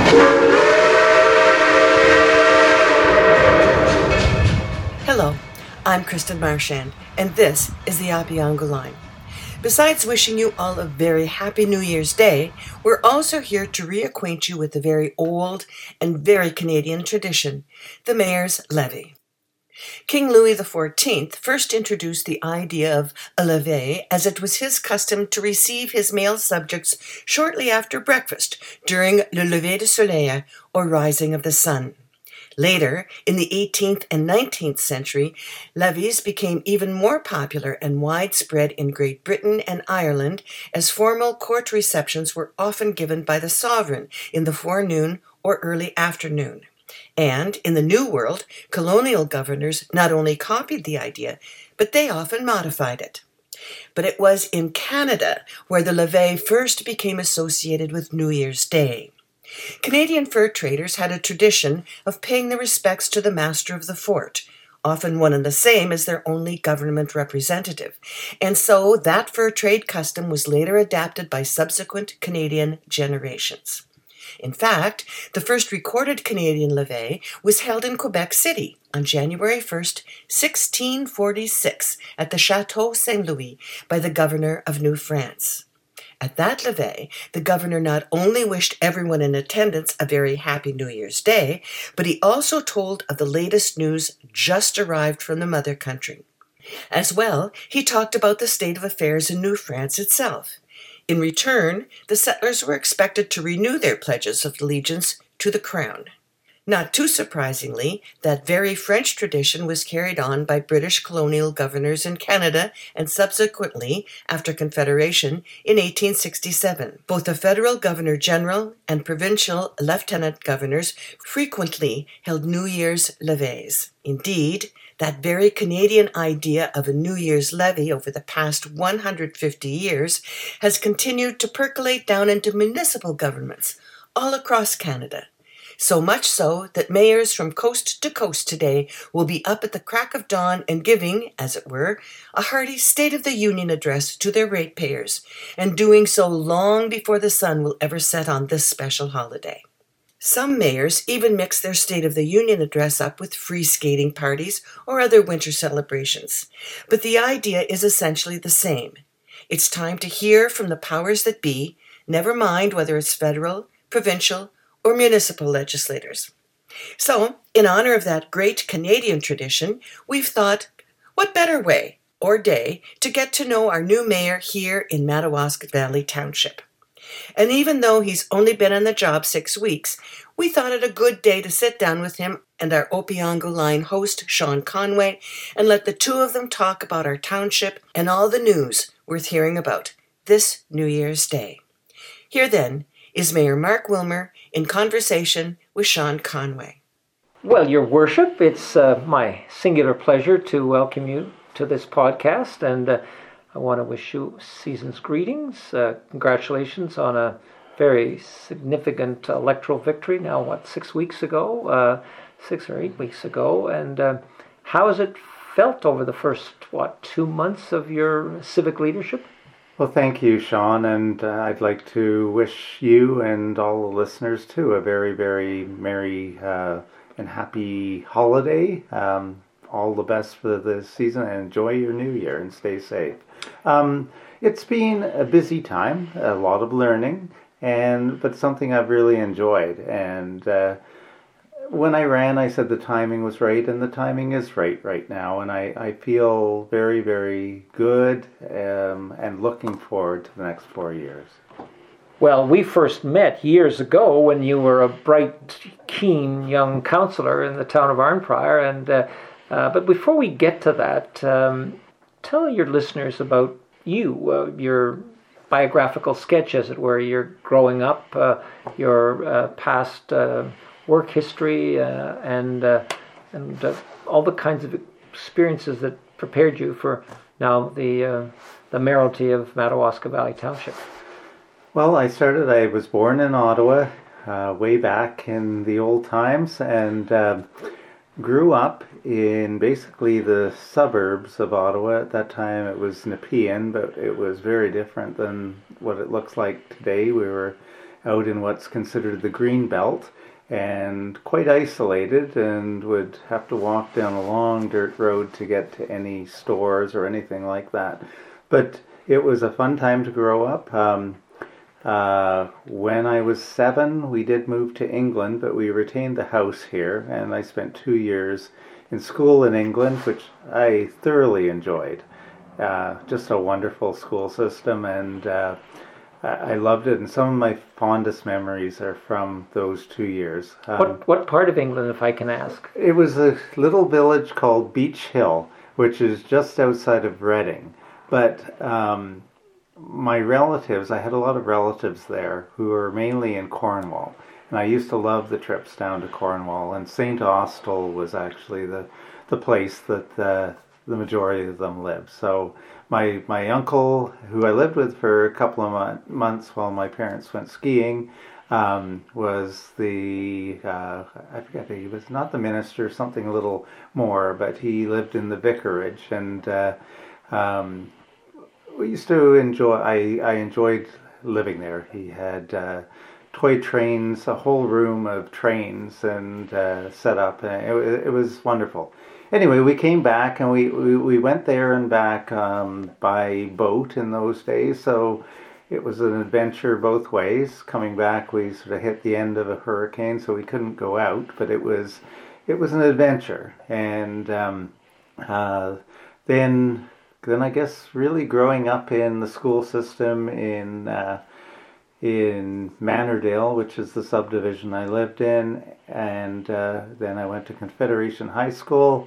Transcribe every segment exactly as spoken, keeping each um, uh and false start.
Hello, I'm Kristen Marchand, and this is the Opeongo Line. Besides wishing you all a very happy New Year's Day, we're also here to reacquaint you with a very old and very Canadian tradition, the Mayor's Levee. King Louis the Fourteenth first introduced the idea of a levee as it was his custom to receive his male subjects shortly after breakfast during le lever du soleil, or rising of the sun. Later, in the eighteenth and nineteenth century, levees became even more popular and widespread in Great Britain and Ireland, as formal court receptions were often given by the sovereign in the forenoon or early afternoon. And in the New World, colonial governors not only copied the idea, but they often modified it. But it was in Canada where the levee first became associated with New Year's Day. Canadian fur traders had a tradition of paying their respects to the master of the fort, often one and the same as their only government representative, and so that fur trade custom was later adapted by subsequent Canadian generations. In fact, the first recorded Canadian levee was held in Quebec City on January first, sixteen forty-six, at the Château Saint Louis by the governor of New France. At that levee, the governor not only wished everyone in attendance a very happy New Year's Day, but he also told of the latest news just arrived from the mother country. As well, he talked about the state of affairs in New France itself. In return, the settlers were expected to renew their pledges of allegiance to the crown. Not too surprisingly, that very French tradition was carried on by British colonial governors in Canada and subsequently, after Confederation, in eighteen sixty-seven. Both the federal governor-general and provincial lieutenant governors frequently held New Year's levees. Indeed, that very Canadian idea of a New Year's levee over the past one hundred fifty years has continued to percolate down into municipal governments all across Canada. So much so that mayors from coast to coast today will be up at the crack of dawn and giving, as it were, a hearty State of the Union address to their ratepayers, and doing so long before the sun will ever set on this special holiday. Some mayors even mix their State of the Union address up with free skating parties or other winter celebrations. But the idea is essentially the same. It's time to hear from the powers that be, never mind whether it's federal, provincial, or municipal legislators. So, in honor of that great Canadian tradition, we've thought, what better way or day to get to know our new mayor here in Madawaska Valley Township. And even though he's only been on the job six weeks, we thought it a good day to sit down with him and our Opeongo Line host, Sean Conway, and let the two of them talk about our township and all the news worth hearing about this New Year's Day. Here then is Mayor Mark Wilmer in conversation with Sean Conway. Well, Your Worship, it's uh, my singular pleasure to welcome you to this podcast, and uh, I want to wish you season's greetings. Uh, congratulations on a very significant electoral victory now, what, six weeks ago, uh, six or eight weeks ago, and uh, how has it felt over the first, what, two months of your civic leadership? Well, thank you, Sean, and uh, I'd like to wish you and all the listeners, too, a very, very merry uh, and happy holiday. Um, all the best for this season, and enjoy your new year, and stay safe. Um, it's been a busy time, a lot of learning, and but something I've really enjoyed. And uh, when I ran, I said the timing was right, and the timing is right right now, and I, I feel very, very good um, and looking forward to the next four years. Well, we first met years ago when you were a bright, keen young councillor in the town of Arnprior, and uh, uh, but before we get to that, um, tell your listeners about you, uh, your biographical sketch, as it were, your growing up, uh, your uh, past uh, work history, uh, and uh, and uh, all the kinds of experiences that prepared you for now the uh, the mayoralty of Madawaska Valley Township. Well, I started, I was born in Ottawa uh, way back in the old times, and uh, grew up in basically the suburbs of Ottawa. At that time it was Nepean, but it was very different than what it looks like today. We were out in what's considered the green belt, and quite isolated, and would have to walk down a long dirt road to get to any stores or anything like that. But it was a fun time to grow up. Um, uh, when I was seven, we did move to England, but we retained the house here, and I spent two years in school in England, which I thoroughly enjoyed. Uh, just a wonderful school system, and uh, I loved it, and some of my fondest memories are from those two years. Um, what what part of England, if I can ask? It was a little village called Beach Hill, which is just outside of Reading. But um, my relatives, I had a lot of relatives there who were mainly in Cornwall. And I used to love the trips down to Cornwall. And Saint Austell was actually the, the place that the, the majority of them lived. So my my uncle, who I lived with for a couple of mo- months while my parents went skiing, um, was the, uh, I forget, he was not the minister, something a little more, but he lived in the vicarage. And uh, um, we used to enjoy, I, I enjoyed living there. He had uh, toy trains, a whole room of trains and uh, set up. And it, it was wonderful. Anyway, we came back, and we, we, we went there and back um, by boat in those days, so it was an adventure both ways. Coming back, we sort of hit the end of a hurricane, so we couldn't go out, but it was it was an adventure. And um, uh, then, then I guess really growing up in the school system in uh, in Manordale, which is the subdivision I lived in, and uh, then I went to Confederation High School,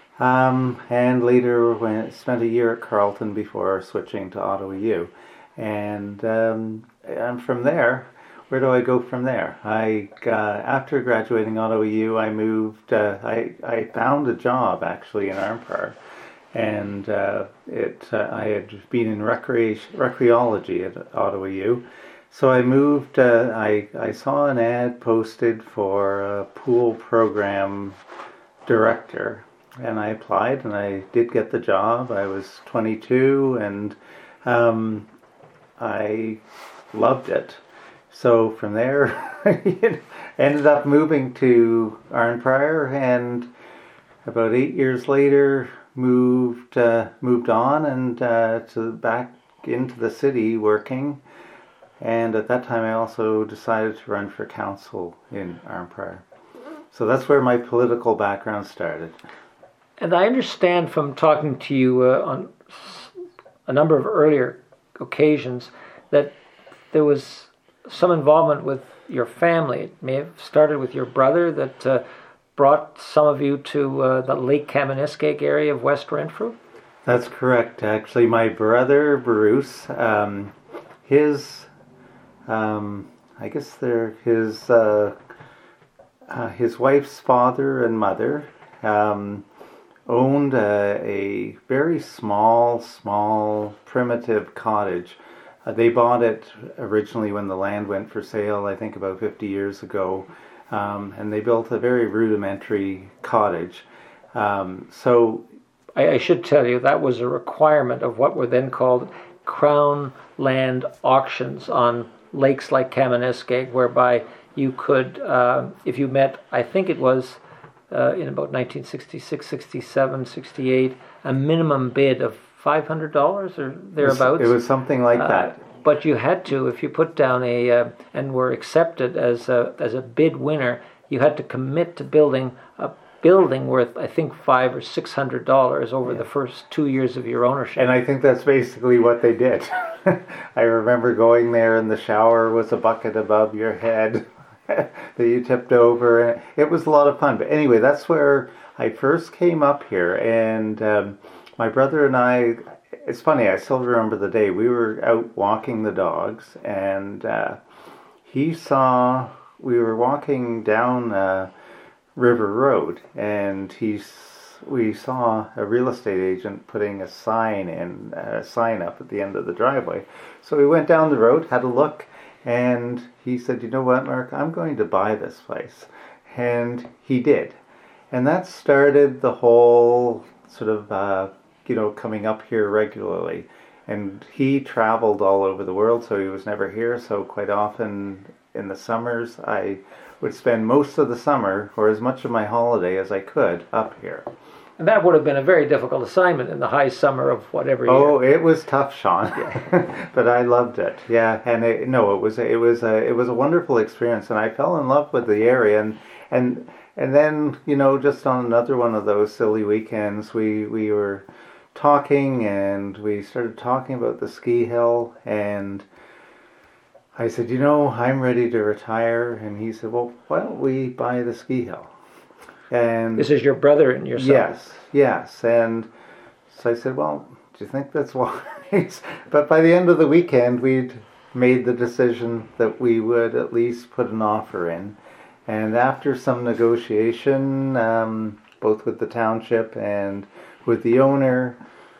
um, and later went, spent a year at Carleton before switching to Ottawa U. And, um, and from there, where do I go from there? I uh, after graduating Ottawa U, I moved. Uh, I I found a job actually in Arnprior, and uh, it uh, I had been in recreation recreology at Ottawa U. So I moved, uh, I, I saw an ad posted for a pool program director, and I applied, and I did get the job. I was twenty-two, and um, I loved it. So from there, I ended up moving to Arnprior, and about eight years later, moved uh, moved on and uh, to back into the city working. And at that time, I also decided to run for council in Arnprior. So that's where my political background started. And I understand from talking to you uh, on a number of earlier occasions that there was some involvement with your family. It may have started with your brother that uh, brought some of you to uh, the Lake Kaministiquia area of West Renfrew? That's correct. Actually, my brother, Bruce, um, his... Um, I guess they're his uh, uh, his wife's father and mother um, owned a, a very small, small, primitive cottage. Uh, they bought it originally when the land went for sale, I think about fifty years ago, um, and they built a very rudimentary cottage. Um, so I, I should tell you that was a requirement of what were then called Crown land auctions on lakes like Kaministiquia, whereby you could, uh, if you met, I think it was uh, in about nineteen sixty-six, sixty-seven, sixty-eight, a minimum bid of five hundred dollars or thereabouts. It was something like that. Uh, but you had to, if you put down a, uh, and were accepted as a, as a bid winner, you had to commit to building a building worth, I think, five or six hundred dollars over yeah. the first two years of your ownership. And I think that's basically what they did. I remember going there, and the shower was a bucket above your head that you tipped over, and it was a lot of fun. But anyway, that's where I first came up here, and um, my brother and I. It's funny. I still remember the day we were out walking the dogs, and uh, he saw we were walking down. Uh, River Road, and he's we saw a real estate agent putting a sign in a sign up at the end of the driveway. So we went down the road, had a look, and he said, "You know what, Mark? I'm going to buy this place," and he did, and that started the whole sort of uh, you know coming up here regularly. And he traveled all over the world, so he was never here. So quite often, in the summers, I would spend most of the summer, or as much of my holiday as I could, up here. And that would have been a very difficult assignment in the high summer of whatever year. Oh, it was tough, Sean, but I loved it. Yeah, and it, no, it was it was a it was a wonderful experience, and I fell in love with the area. And and and then, you know, just on another one of those silly weekends, we we were talking, and we started talking about the ski hill, and I said, you know, I'm ready to retire, and he said, well, why don't we buy the ski hill? And this is your brother and yourself. Yes, yes. And so I said, well, do you think that's wise? But by the end of the weekend, we'd made the decision that we would at least put an offer in. And after some negotiation, um, both with the township and with the owner,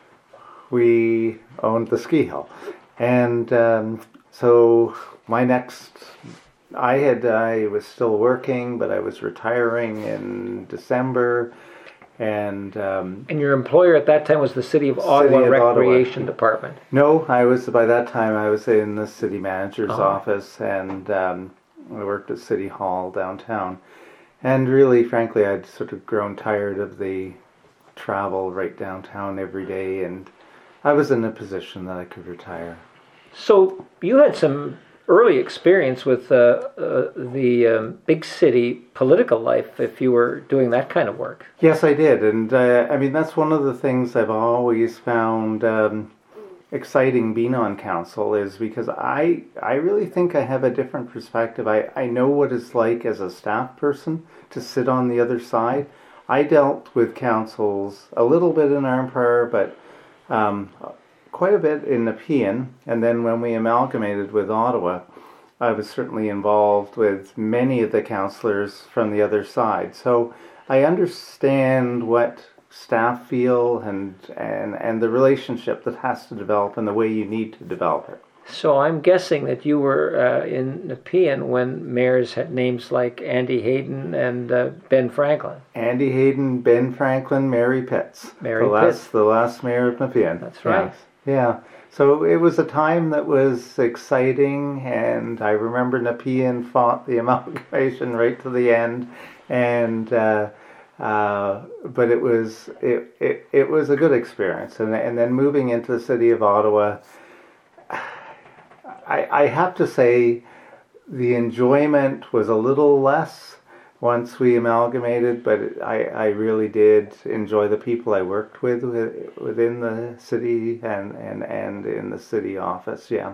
we owned the ski hill. And um, so my next... I had I was still working, but I was retiring in December, and um, and your employer at that time was the City of Ottawa City of Recreation Ottawa. Department. No, I was by that time I was in the city manager's Oh. office, and um, I worked at City Hall downtown. And really, frankly, I'd sort of grown tired of the travel right downtown every day, and I was in a position that I could retire. So you had some early experience with uh, uh, the um, big city political life if you were doing that kind of work. Yes, I did. And uh, I mean, that's one of the things I've always found um, exciting being on council, is because I I really think I have a different perspective. I, I know what it's like as a staff person to sit on the other side. I dealt with councils a little bit in Arnprior, but um, quite a bit in Nepean, and then when we amalgamated with Ottawa, I was certainly involved with many of the councillors from the other side. So I understand what staff feel, and, and, and the relationship that has to develop and the way you need to develop it. So I'm guessing that you were uh, in Nepean when mayors had names like Andy Hayden and uh, Ben Franklin. Andy Hayden, Ben Franklin, Mary Pitts. Mary the Pitts. last, The last mayor of Nepean. That's right. Yes. Yeah. So it was a time that was exciting, and I remember Nepean fought the amalgamation right to the end, and uh, uh, but it was it, it it was a good experience, and and then moving into the city of Ottawa, I I have to say the enjoyment was a little less once we amalgamated, but I, I really did enjoy the people I worked with within the city and, and, and in the city office, yeah.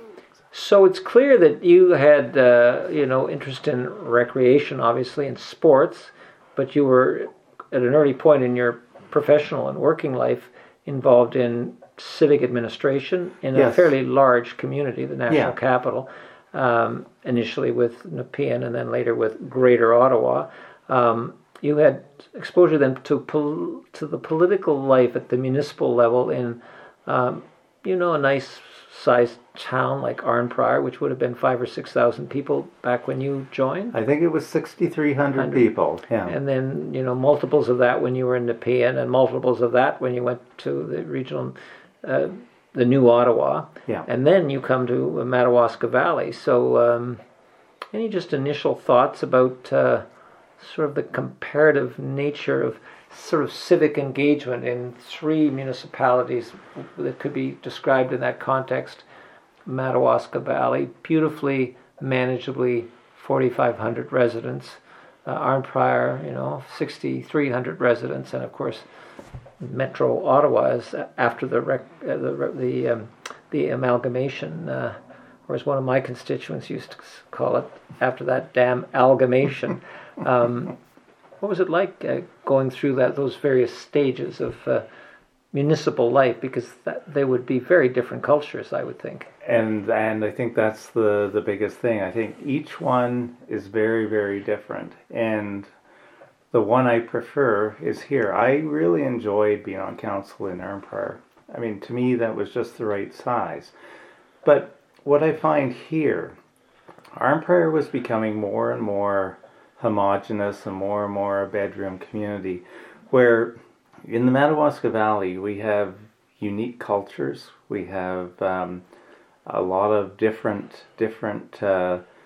So it's clear that you had, uh, you know, interest in recreation, obviously, and sports, but you were, at an early point in your professional and working life, involved in civic administration in Yes. a fairly large community, the national Yeah. capital. Um, initially with Nepean and then later with Greater Ottawa. Um, you had exposure then to pol- to the political life at the municipal level in, um, you know, a nice sized town like Arnprior, which would have been five or six thousand people back when you joined. I think it was sixty-three hundred people, yeah. And then, you know, multiples of that when you were in Nepean, and multiples of that when you went to the regional uh, the new Ottawa, Yeah. and then you come to Madawaska Valley. So um, any just initial thoughts about uh, sort of the comparative nature of sort of civic engagement in three municipalities that could be described in that context? Madawaska Valley, beautifully, manageably, forty-five hundred residents. Uh, Arnprior, you know, sixty-three hundred residents, and of course Metro Ottawa is after the rec, uh, the the, um, the amalgamation, uh, or as one of my constituents used to call it, after that damn amalgamation. Um, what was it like uh, going through that those various stages of uh, municipal life? Because that, they would be very different cultures, I would think. And and I think that's the, the biggest thing. I think each one is very, very different. And the one I prefer is here. I really enjoyed being on council in Arnprior. I mean, to me, that was just the right size. But what I find here, Arnprior was becoming more and more homogenous and more and more a bedroom community, where in the Madawaska Valley we have unique cultures. We have um, a lot of different different uh,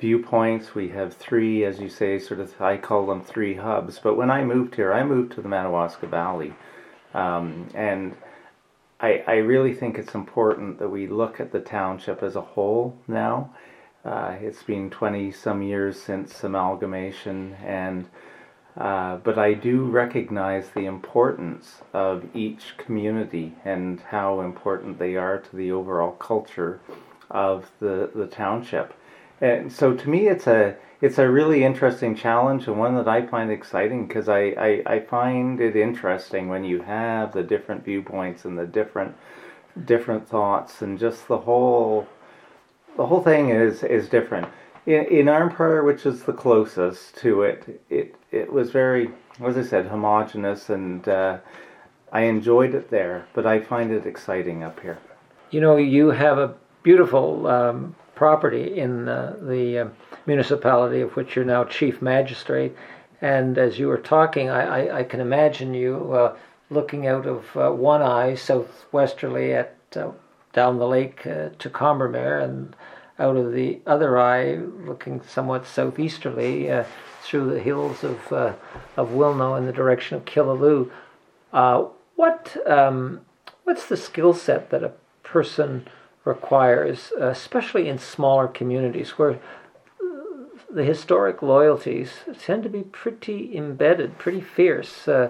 viewpoints. We have three, as you say, sort of, I call them three hubs. But when I moved here, I moved to the Madawaska Valley. Um, and I, I really think it's important that we look at the township as a whole now. Uh, it's been twenty some years since amalgamation, and uh, but I do recognize the importance of each community and how important they are to the overall culture of the, the township. And so to me, it's a it's a really interesting challenge, and one that I find exciting, because I, I, I find it interesting when you have the different viewpoints and the different different thoughts, and just the whole the whole thing is is different. In, in Arnprior, which is the closest to it, it it was very, as I said, homogenous, and uh, I enjoyed it there. But I find it exciting up here. You know, you have a beautiful um, property in uh, the uh, municipality of which you're now chief magistrate, and as you were talking, I, I, I can imagine you uh, looking out of uh, one eye southwesterly at uh, down the lake uh, to Combermere, and out of the other eye looking somewhat southeasterly uh, through the hills of uh, of Wilno in the direction of Killaloe. Uh, what um, what's the skill set that a person requires, uh, especially in smaller communities where the historic loyalties tend to be pretty embedded, pretty fierce? Uh,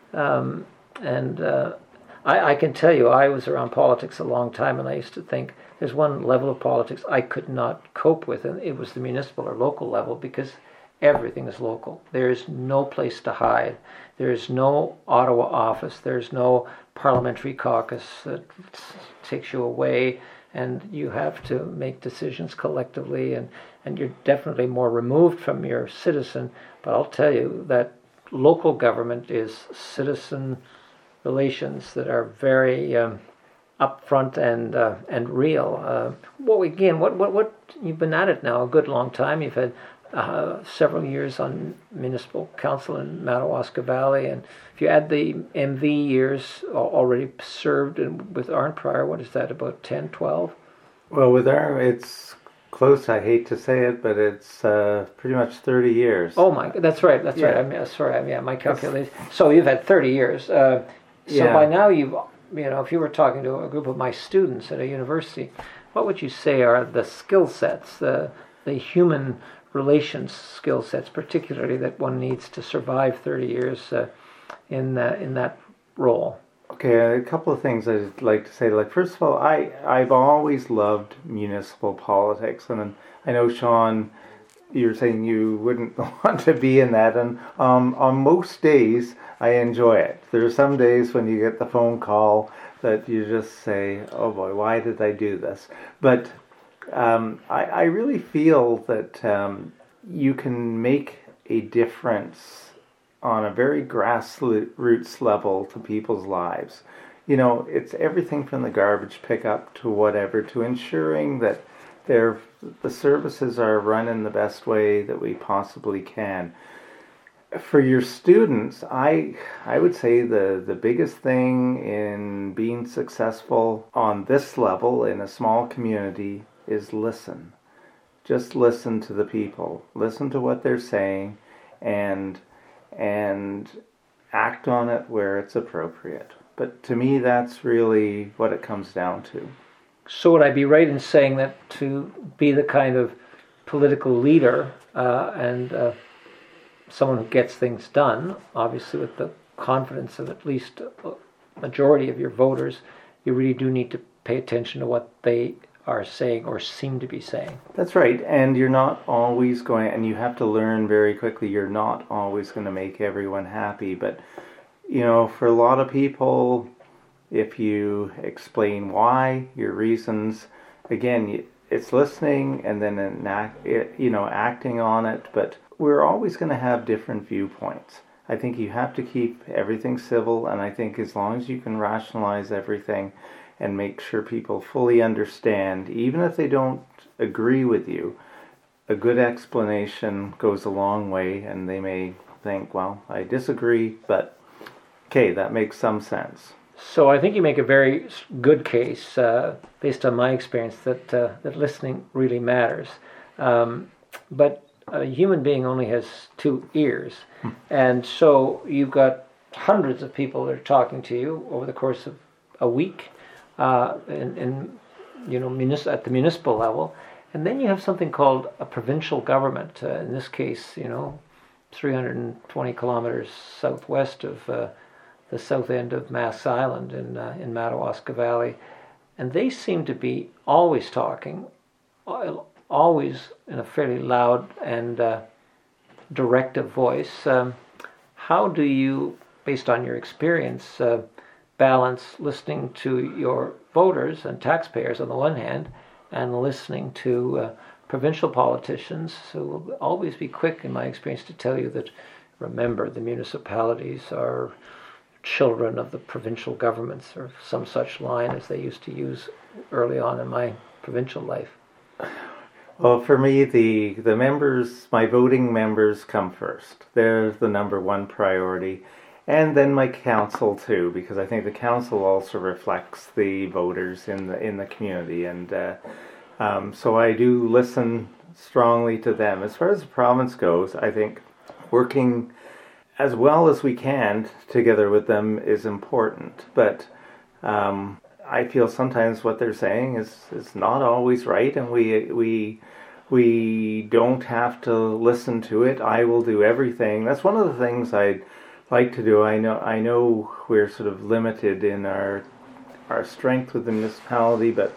um, and uh, I, I can tell you, I was around politics a long time, and I used to think there's one level of politics I could not cope with, and it was the municipal or local level, because everything is local. There is no place to hide. There is no Ottawa office. There's no parliamentary caucus that takes you away, and you have to make decisions collectively, and, and you're definitely more removed from your citizen. But I'll tell you that local government is citizen relations that are very um, upfront and uh, and real. Uh, well, again, what, what what you've been at it now a good long time. You've had uh, several years on municipal council in Madawaska Valley, and if you add the M V years already served and with Arnprior, what is that, about ten, twelve? Well, with our, it's close. I hate to say it, but it's uh, pretty much thirty years. Oh my, that's right, that's yeah. right. I mean, sorry, I mean, yeah, my calculation. So you've had thirty years. Uh, so yeah. By now you've, you know, if you were talking to a group of my students at a university, what would you say are the skill sets, the the human relations skill sets, particularly that one needs to survive thirty years uh, in uh, in that role? Okay, a couple of things I'd like to say. Like, first of all, I, I've always loved municipal politics, and I know, Sean, you're saying you wouldn't want to be in that, and um, on most days, I enjoy it. There are some days when you get the phone call that you just say, oh boy, why did I do this? But um, I, I really feel that um, you can make a difference on a very grassroots level to people's lives. You know, it's everything from the garbage pickup to whatever, to ensuring that their the services are run in the best way that we possibly can. For your students, I I would say the, the biggest thing in being successful on this level in a small community is listen. Just listen to the people. Listen to what they're saying, and and act on it where it's appropriate. But to me, that's really what it comes down to. So would I be right in saying that to be the kind of political leader uh, and uh, someone who gets things done, obviously with the confidence of at least a majority of your voters, you really do need to pay attention to what they are saying or seem to be saying? That's right, and you're not always going, and you have to learn very quickly, you're not always going to make everyone happy, but you know, for a lot of people, if you explain why, your reasons, again, it's listening and then enact, you know, acting on it, but we're always going to have different viewpoints. I think you have to keep everything civil, and I think as long as you can rationalize everything and make sure people fully understand, even if they don't agree with you, a good explanation goes a long way, and they may think, well, I disagree, but okay, that makes some sense. So I think you make a very good case, uh, based on my experience, that uh, that listening really matters. Um, but a human being only has two ears. And so you've got hundreds of people that are talking to you over the course of a week uh, in, in, you know, munis- at the municipal level. And then you have something called a provincial government. Uh, in this case, you know, three hundred twenty kilometers southwest of uh, the south end of Mass Island in, uh, in Madawaska Valley. And they seem to be always talking, always in a fairly loud and uh, directive voice. Um, how do you, based on your experience, uh, balance listening to your voters and taxpayers on the one hand and listening to uh, provincial politicians who will always be quick, in my experience, to tell you that, remember, the municipalities are children of the provincial governments, or some such line as they used to use early on in my provincial life? Well, for me, the the members, my voting members come first. They're the number one priority. And then my council too, because I think the council also reflects the voters in the in the community. And uh, um, so I do listen strongly to them. As far as the province goes, I think working as well as we can together with them is important. But um, I feel sometimes what they're saying is, is not always right, and we we we don't have to listen to it. I will do everything. That's one of the things I'd like to do. I know I know we're sort of limited in our our strength with the municipality, but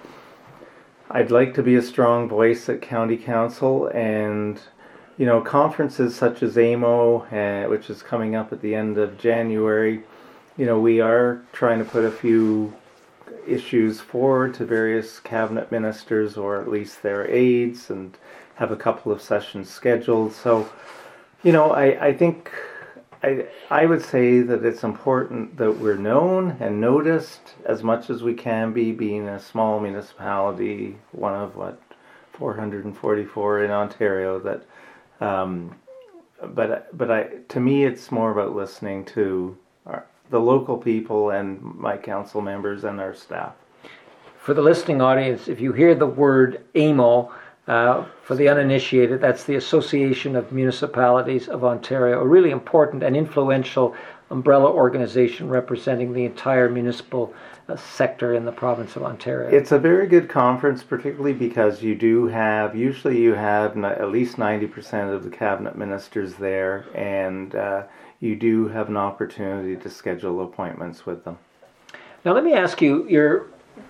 I'd like to be a strong voice at county council. And you know, conferences such as A M O, uh, which is coming up at the end of January, you know, we are trying to put a few issues forward to various cabinet ministers, or at least their aides, and have a couple of sessions scheduled. So, you know, I, I think I I would say that it's important that we're known and noticed as much as we can be, being a small municipality, one of what, four hundred forty-four in Ontario. That, um, but but I to me it's more about listening to our, the local people and my council members and our staff. For the listening audience, if you hear the word A M O, uh, for the uninitiated, that's the Association of Municipalities of Ontario, a really important and influential umbrella organization representing the entire municipal uh, sector in the province of Ontario. It's a very good conference, particularly because you do have, usually you have at least ninety percent of the cabinet ministers there, and uh, you do have an opportunity to schedule appointments with them. Now let me ask you, you're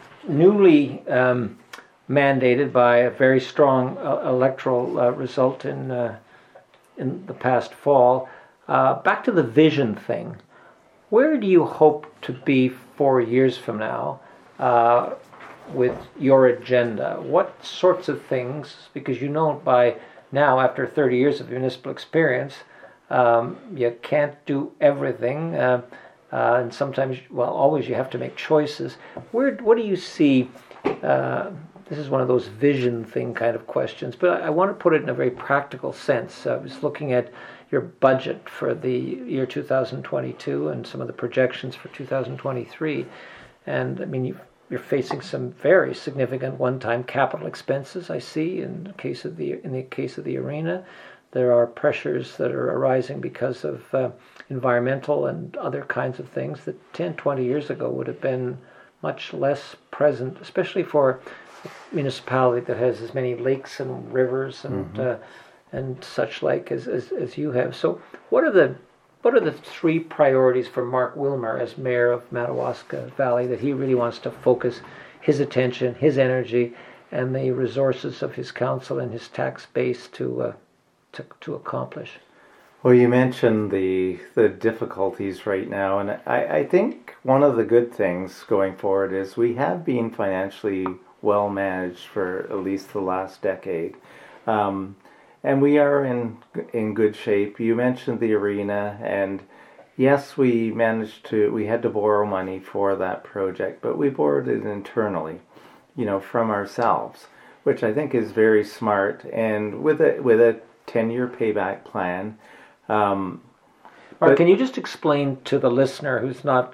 newly um, mandated by a very strong uh, electoral uh, result in uh, in the past fall. Uh, back to the vision thing. Where do you hope to be four years from now uh, with your agenda? What sorts of things, because you know by now, after thirty years of municipal experience, um, you can't do everything, uh, uh, and sometimes, well, always you have to make choices. Where, what do you see? Uh, this is one of those vision thing kind of questions, but I, I want to put it in a very practical sense. I was looking at your budget for the year two thousand twenty-two and some of the projections for two thousand twenty-three. And I mean, you, you're facing some very significant one-time capital expenses, I see, in the case of the, in the case of the arena. There are pressures that are arising because of uh, environmental and other kinds of things that ten, twenty years ago would have been much less present, especially for a municipality that has as many lakes and rivers and mm-hmm. uh, and such like as, as as you have. So what are the what are the three priorities for Mark Wilmer as mayor of Madawaska Valley that he really wants to focus his attention, his energy, and the resources of his council and his tax base to uh, to to accomplish? Well, you mentioned the the difficulties right now, and I, I think one of the good things going forward is we have been financially well managed for at least the last decade. Um, And we are in in good shape. You mentioned the arena, and yes, we managed to, we had to borrow money for that project, but we borrowed it internally, you know, from ourselves, which I think is very smart. And with a with a ten-year payback plan. Um, Mark, can you just explain to the listener who's not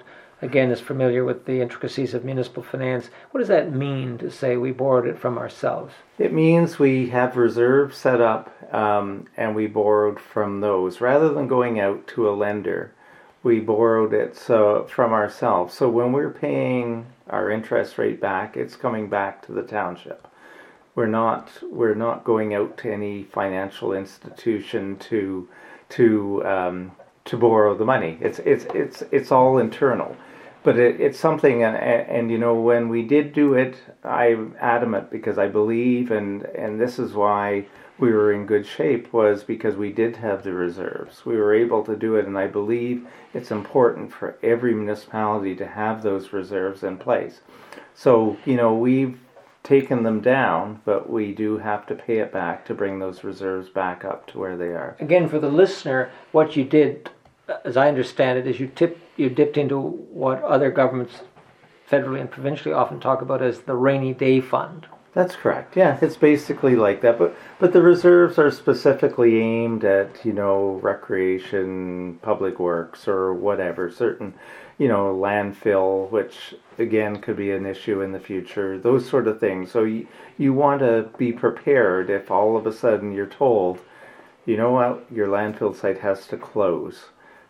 again, is familiar with the intricacies of municipal finance. What does that mean to say we borrowed it from ourselves? It means we have reserves set up um, and we borrowed from those. Rather than going out to a lender, we borrowed it so from ourselves. So when we're paying our interest rate back, it's coming back to the township. We're not we're not going out to any financial institution to to um, to borrow the money. It's it's it's it's all internal. But it, it's something, and, and you know, when we did do it, I'm adamant because I believe, and, and this is why we were in good shape, was because we did have the reserves. We were able to do it, and I believe it's important for every municipality to have those reserves in place. So, you know, we've taken them down, but we do have to pay it back to bring those reserves back up to where they are. Again, for the listener, what you did, as I understand it, is you tipped, you dipped into what other governments, federally and provincially, often talk about as the rainy day fund. That's correct. Yeah, it's basically like that. But but the reserves are specifically aimed at, you know, recreation, public works, or whatever. Certain, you know, landfill, which again could be an issue in the future. Those sort of things. So you you want to be prepared if all of a sudden you're told, you know what, your landfill site has to close.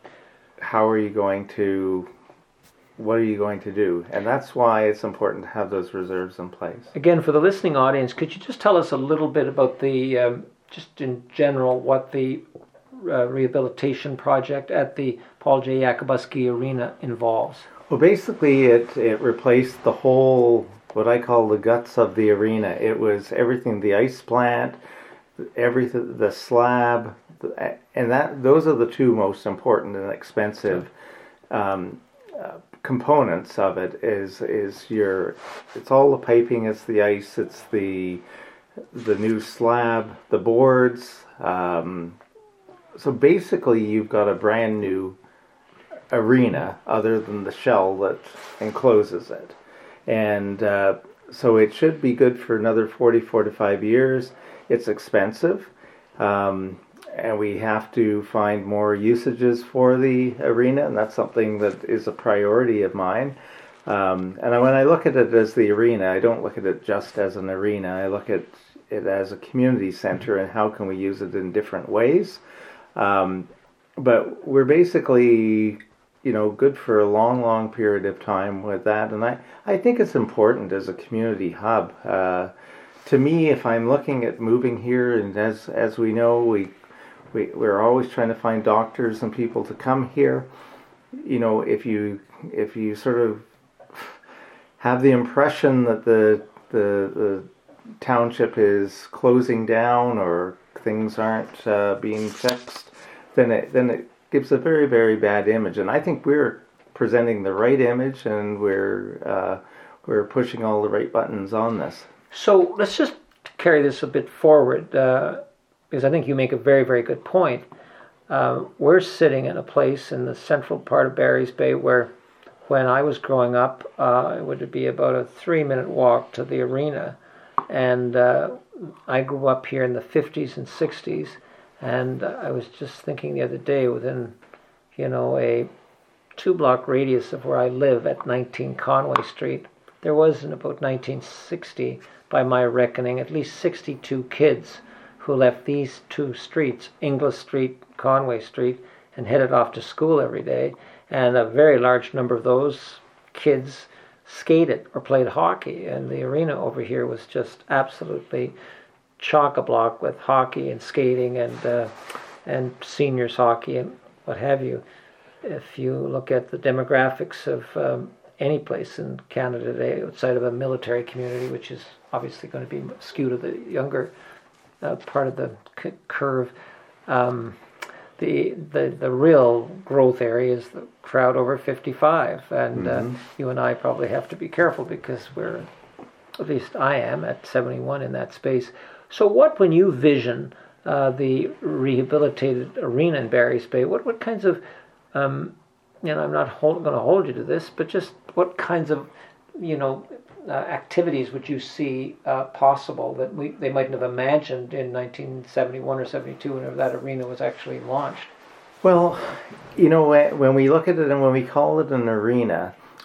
How are you going to, what are you going to do? And that's why it's important to have those reserves in place. Again, for the listening audience, could you just tell us a little bit about the, um, just in general, what the uh, rehabilitation project at the Paul J. Yakabuski Arena involves? Well, basically it, it replaced the whole, what I call the guts of the arena. It was everything, the ice plant, everything, the slab, and that those are the two most important and expensive um, uh, components of it. Is is your it's all the piping, it's the ice, it's the the new slab, the boards. Um, so basically, you've got a brand new arena, other than the shell that encloses it, and uh, so it should be good for another forty, forty-five years. It's expensive. Um, And we have to find more usages for the arena, and that's something that is a priority of mine. Um, and when I look at it as the arena, I don't look at it just as an arena. I look at it as a community center and how can we use it in different ways. Um, but we're basically, you know, good for a long, long period of time with that. And I, I think it's important as a community hub. Uh, to me, if I'm looking at moving here, and as as we know, we We, we're always trying to find doctors and people to come here. You know, if you if you sort of have the impression that the the, the township is closing down or things aren't uh, being fixed, then it then it gives a very, very bad image. And I think we're presenting the right image, and we're uh, we're pushing all the right buttons on this. So let's just carry this a bit forward. Uh, Because I think you make a very, very good point. Uh, we're sitting in a place in the central part of Barry's Bay where, when I was growing up, uh, it would be about a three-minute walk to the arena. And uh, I grew up here in the fifties and sixties, and I was just thinking the other day, within, you know, a two-block radius of where I live at nineteen Conway Street, there was in about nineteen sixty, by my reckoning, at least sixty-two kids who left these two streets, Inglis Street, Conway Street, and headed off to school every day. And a very large number of those kids skated or played hockey. And the arena over here was just absolutely chock-a-block with hockey and skating and uh, and seniors hockey and what have you. If you look at the demographics of um, any place in Canada today, outside of a military community, which is obviously going to be skewed to the younger Uh, part of the c- curve, um, the, the the real growth area is the crowd over fifty-five, and mm-hmm. uh, you and I probably have to be careful because we're, at least I am, at seventy-one in that space. So what, when you vision uh, the rehabilitated arena in Barry's Bay, what, what kinds of, um, you know, I'm not hold, going to hold you to this, but just what kinds of, you know, Uh, activities would you see uh, possible that we they mightn't have imagined in nineteen seventy-one or seventy-two, whenever that arena was actually launched? Well, you know, when we look at it and when we call it an arena,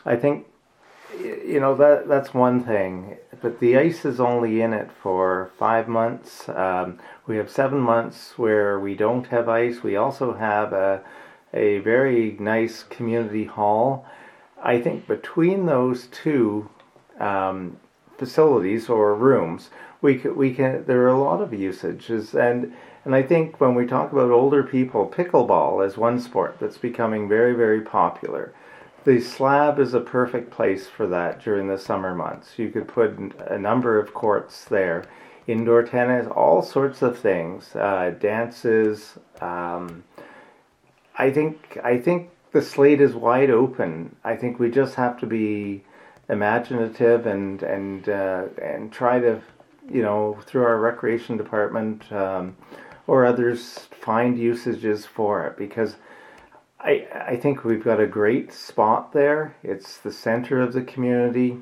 I think, you know, that that's one thing. But the ice is only in it for five months. Um, we have seven months where we don't have ice. We also have a a very nice community hall. I think between those two um, facilities or rooms, we can, we can. There are a lot of usages, and and I think when we talk about older people, pickleball is one sport that's becoming very, very popular. The slab is a perfect place for that during the summer months. You could put a number of courts there. Indoor tennis, all sorts of things, uh, dances. Um, I think I think the slate is wide open. I think we just have to be imaginative and and uh, and try to, you know, through our recreation department um, or others, find usages for it, because I I think we've got a great spot there. It's the center of the community,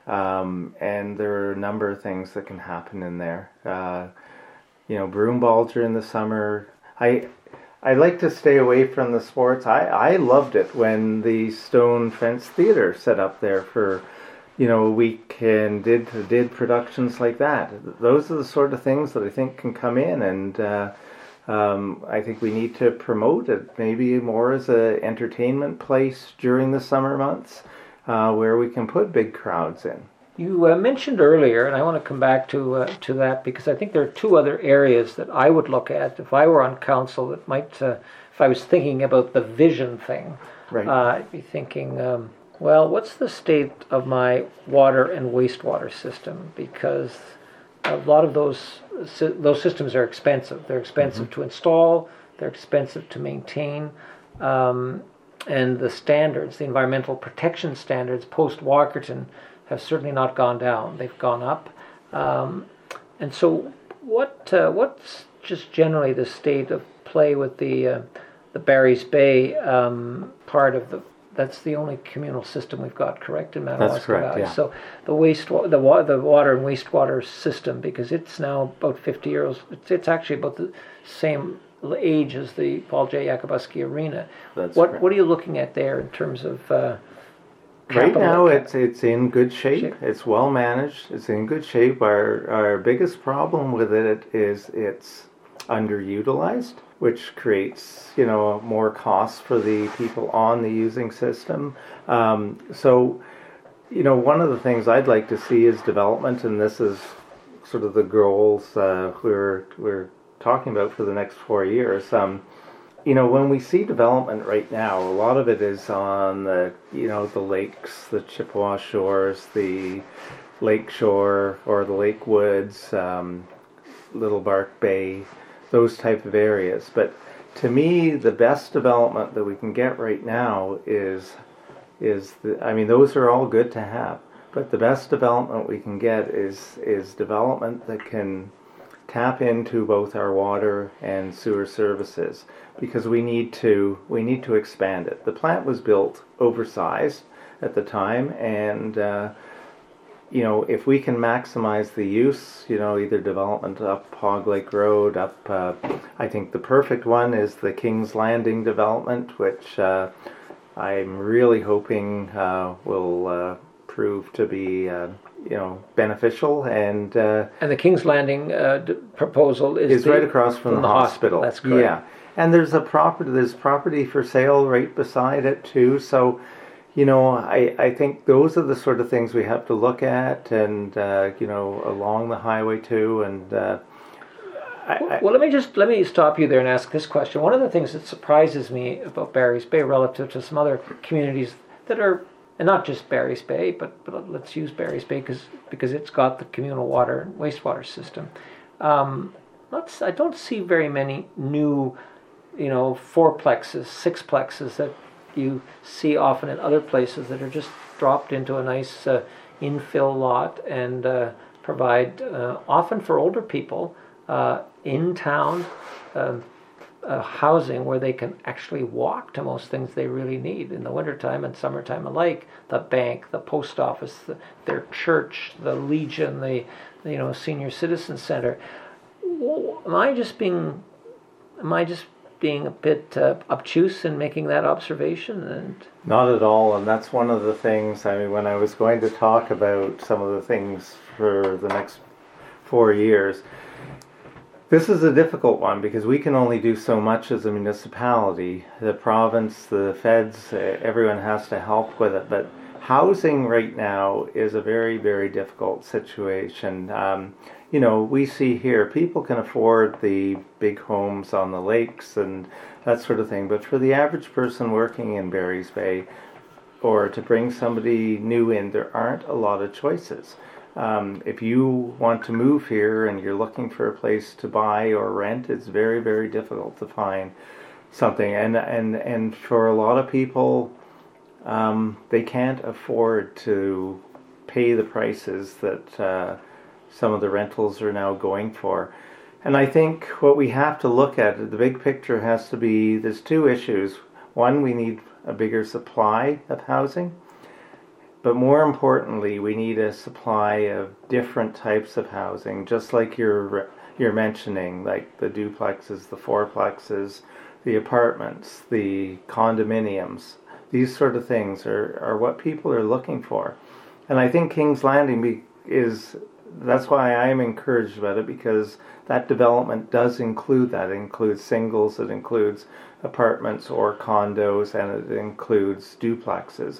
um, and there are a number of things that can happen in there. Uh, you know, broom ball during the summer. I I like to stay away from the sports. I, I loved it when the Stone Fence Theatre set up there for, you know, a week and did did productions like that. Those are the sort of things that I think can come in, and uh, um, I think we need to promote it maybe more as an entertainment place during the summer months, uh, where we can put big crowds in. You uh, mentioned earlier, and I want to come back to uh, to that, because I think there are two other areas that I would look at if I were on council that might, uh, if I was thinking about the vision thing, Right. uh, I'd be thinking, um, well, what's the state of my water and wastewater system? Because a lot of those those systems are expensive. They're expensive mm-hmm. to install. They're expensive to maintain. Um, and the standards, the environmental protection standards post-Walkerton, have certainly not gone down. They've gone up. Um, and so what uh, what's just generally the state of play with the uh, the Barry's Bay um, part of the, that's the only communal system we've got, correct, in Madawaska That's correct, Valley? yeah. So the waste the, wa- the water and wastewater system, because it's now about fifty years, it's, it's actually about the same age as the Paul J. Yakubuski Arena. That's what correct. What are you looking at there in terms of uh, Right now, capital- it's it's in good shape. shape. It's well managed. It's in good shape. Our our biggest problem with it is it's underutilized, which creates, you know, more costs for the people on the using system. Um, so, you know, one of the things I'd like to see is development, and this is sort of the goals uh, we're we're talking about for the next four years. Um, You know, when we see development right now, a lot of it is on the, you know, the lakes, the Chippewa shores, the lake shore or the lake woods, um, Little Bark Bay, those type of areas. But to me, the best development that we can get right now is, is the, I mean, those are all good to have. But the best development we can get is is development that can tap into both our water and sewer services, because we need to we need to expand it. The plant was built oversized at the time, and uh, you know, if we can maximize the use, you know, either development up Hog Lake Road, up uh, I think the perfect one is the King's Landing development, which uh, I'm really hoping uh, will uh, prove to be uh, you know, beneficial, and uh, and the King's Landing uh, d- proposal is is the, right across from, from the, the hospital. hospital. That's correct. Yeah, and there's a property there's property for sale right beside it too. So, you know, I I think those are the sort of things we have to look at, and uh, you know, along the highway too. And uh, I, I, well, let me just let me stop you there and ask this question. One of the things that surprises me about Barry's Bay relative to some other communities that are, and not just Barry's Bay, but, but let's use Barry's Bay because because it's got the communal water and wastewater system. Um, let's, I don't see very many new, you know, fourplexes, sixplexes that you see often in other places that are just dropped into a nice uh, infill lot and uh, provide, uh, often for older people, uh, in town uh, uh, housing where they can actually walk to most things they really need in the wintertime and summertime alike. The bank, the post office, the, their church, the Legion, the you know senior citizen center. Am I just being, am I just being a bit uh, obtuse in making that observation? And not at all, and that's one of the things, I mean, when I was going to talk about some of the things for the next four years, this is a difficult one because we can only do so much as a municipality. The province, the feds, everyone has to help with it, but housing right now is a very, very difficult situation. Um, you know, we see here, people can afford the big homes on the lakes and that sort of thing, but for the average person working in Barry's Bay, or to bring somebody new in, there aren't a lot of choices. Um, if you want to move here and you're looking for a place to buy or rent, it's very, very difficult to find something. And and, and for a lot of people, um, they can't afford to pay the prices that uh, some of the rentals are now going for. And I think what we have to look at, the big picture has to be, there's two issues. One, we need a bigger supply of housing. But more importantly, we need a supply of different types of housing, just like you're, you're mentioning, like the duplexes, the fourplexes, the apartments, the condominiums. These sort of things are, are what people are looking for. And I think King's Landing be, is, that's why I'm encouraged about it, because that development does include that. It includes singles, it includes apartments or condos, and it includes duplexes.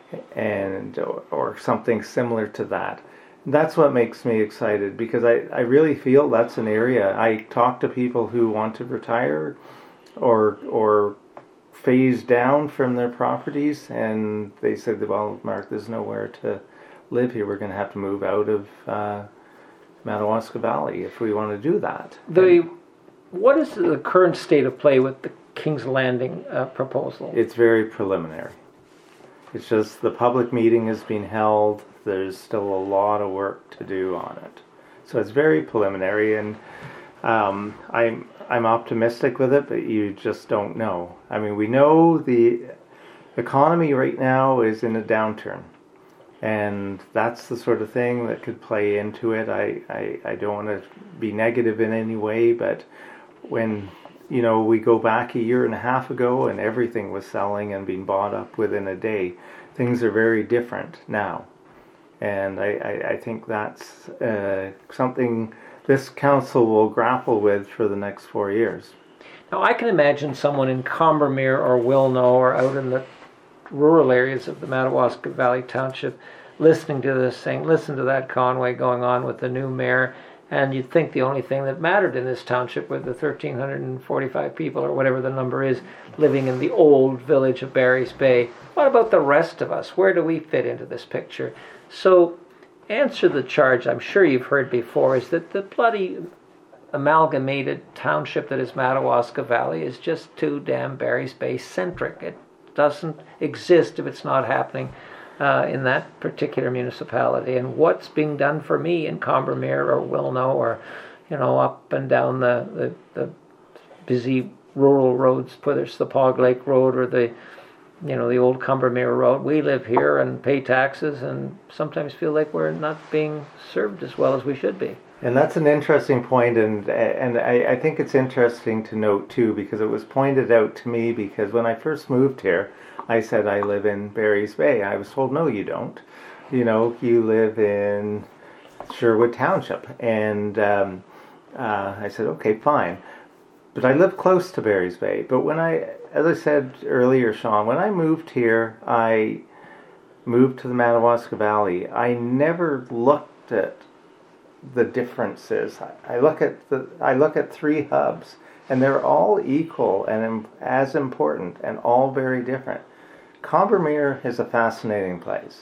And or something similar to that. That's what makes me excited, because I, I really feel that's an area. I talk to people who want to retire or or phase down from their properties, and they said, well, Mark, there's nowhere to live here. We're going to have to move out of uh, Madawaska Valley if we want to do that. The what is the current state of play with the King's Landing uh, proposal? It's very preliminary. It's just the public meeting has been held. There's still a lot of work to do on it. So it's very preliminary, and um, I'm I'm optimistic with it, but you just don't know. I mean, we know the economy right now is in a downturn, and that's the sort of thing that could play into it. I, I, I don't want to be negative in any way, but when you know, we go back a year and a half ago and everything was selling and being bought up within a day. Things are very different now. And I, I, I think that's uh, something this council will grapple with for the next four years. Now, I can imagine someone in Combermere or Wilno or out in the rural areas of the Madawaska Valley Township listening to this, saying, listen to that Conway going on with the new mayor. And you'd think the only thing that mattered in this township were the one thousand three hundred forty-five people, or whatever the number is, living in the old village of Barry's Bay. What about the rest of us? Where do we fit into this picture? So, answer the charge I'm sure you've heard before, is that the bloody amalgamated township that is Madawaska Valley is just too damn Barry's Bay centric. It doesn't exist if it's not happening Uh, in that particular municipality. And what's being done for me in Combermere or Wilno or, you know, up and down the, the, the busy rural roads, whether it's the Pog Lake Road or the, you know, the old Combermere Road. We live here and pay taxes and sometimes feel like we're not being served as well as we should be. And that's an interesting point, and and I, I think it's interesting to note too, because it was pointed out to me, because when I first moved here, I said I live in Barry's Bay. I was told, no, you don't. You know, you live in Sherwood Township. And um, uh, I said, okay, fine. But I live close to Barry's Bay. But when I, as I said earlier, Sean, when I moved here, I moved to the Madawaska Valley. I never looked at the differences. I look at the I look at three hubs, and they're all equal and as important and all very different. Combermere is a fascinating place.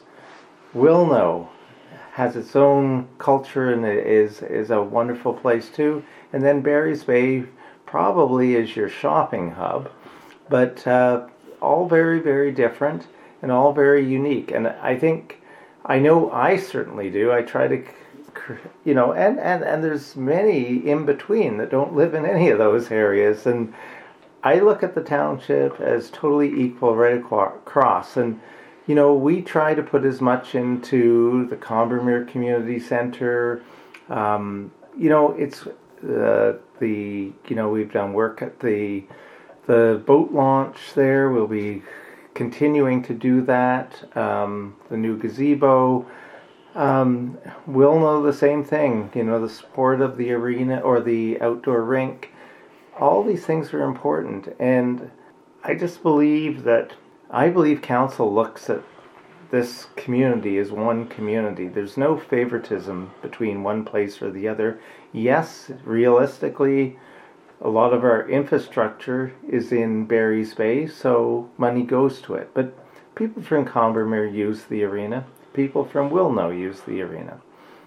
Wilno has its own culture and it is is a wonderful place too. And then Barry's Bay probably is your shopping hub, but uh, all very, very different and all very unique. And I think, I know I certainly do. I try to, you know, and, and, and there's many in between that don't live in any of those areas. And I look at the township as totally equal right across. And, you know, we try to put as much into the Combermere Community Center. Um, you know, it's uh, the, you know, we've done work at the the boat launch there, we'll be continuing to do that. Um, the new gazebo. Um, we'll know the same thing, you know, the support of the arena or the outdoor rink. All these things are important, and I just believe that, I believe council looks at this community as one community. There's no favoritism between one place or the other. Yes, realistically, a lot of our infrastructure is in Barry's Bay, so money goes to it. But people from Combermere use the arena. People from Wilno use the arena.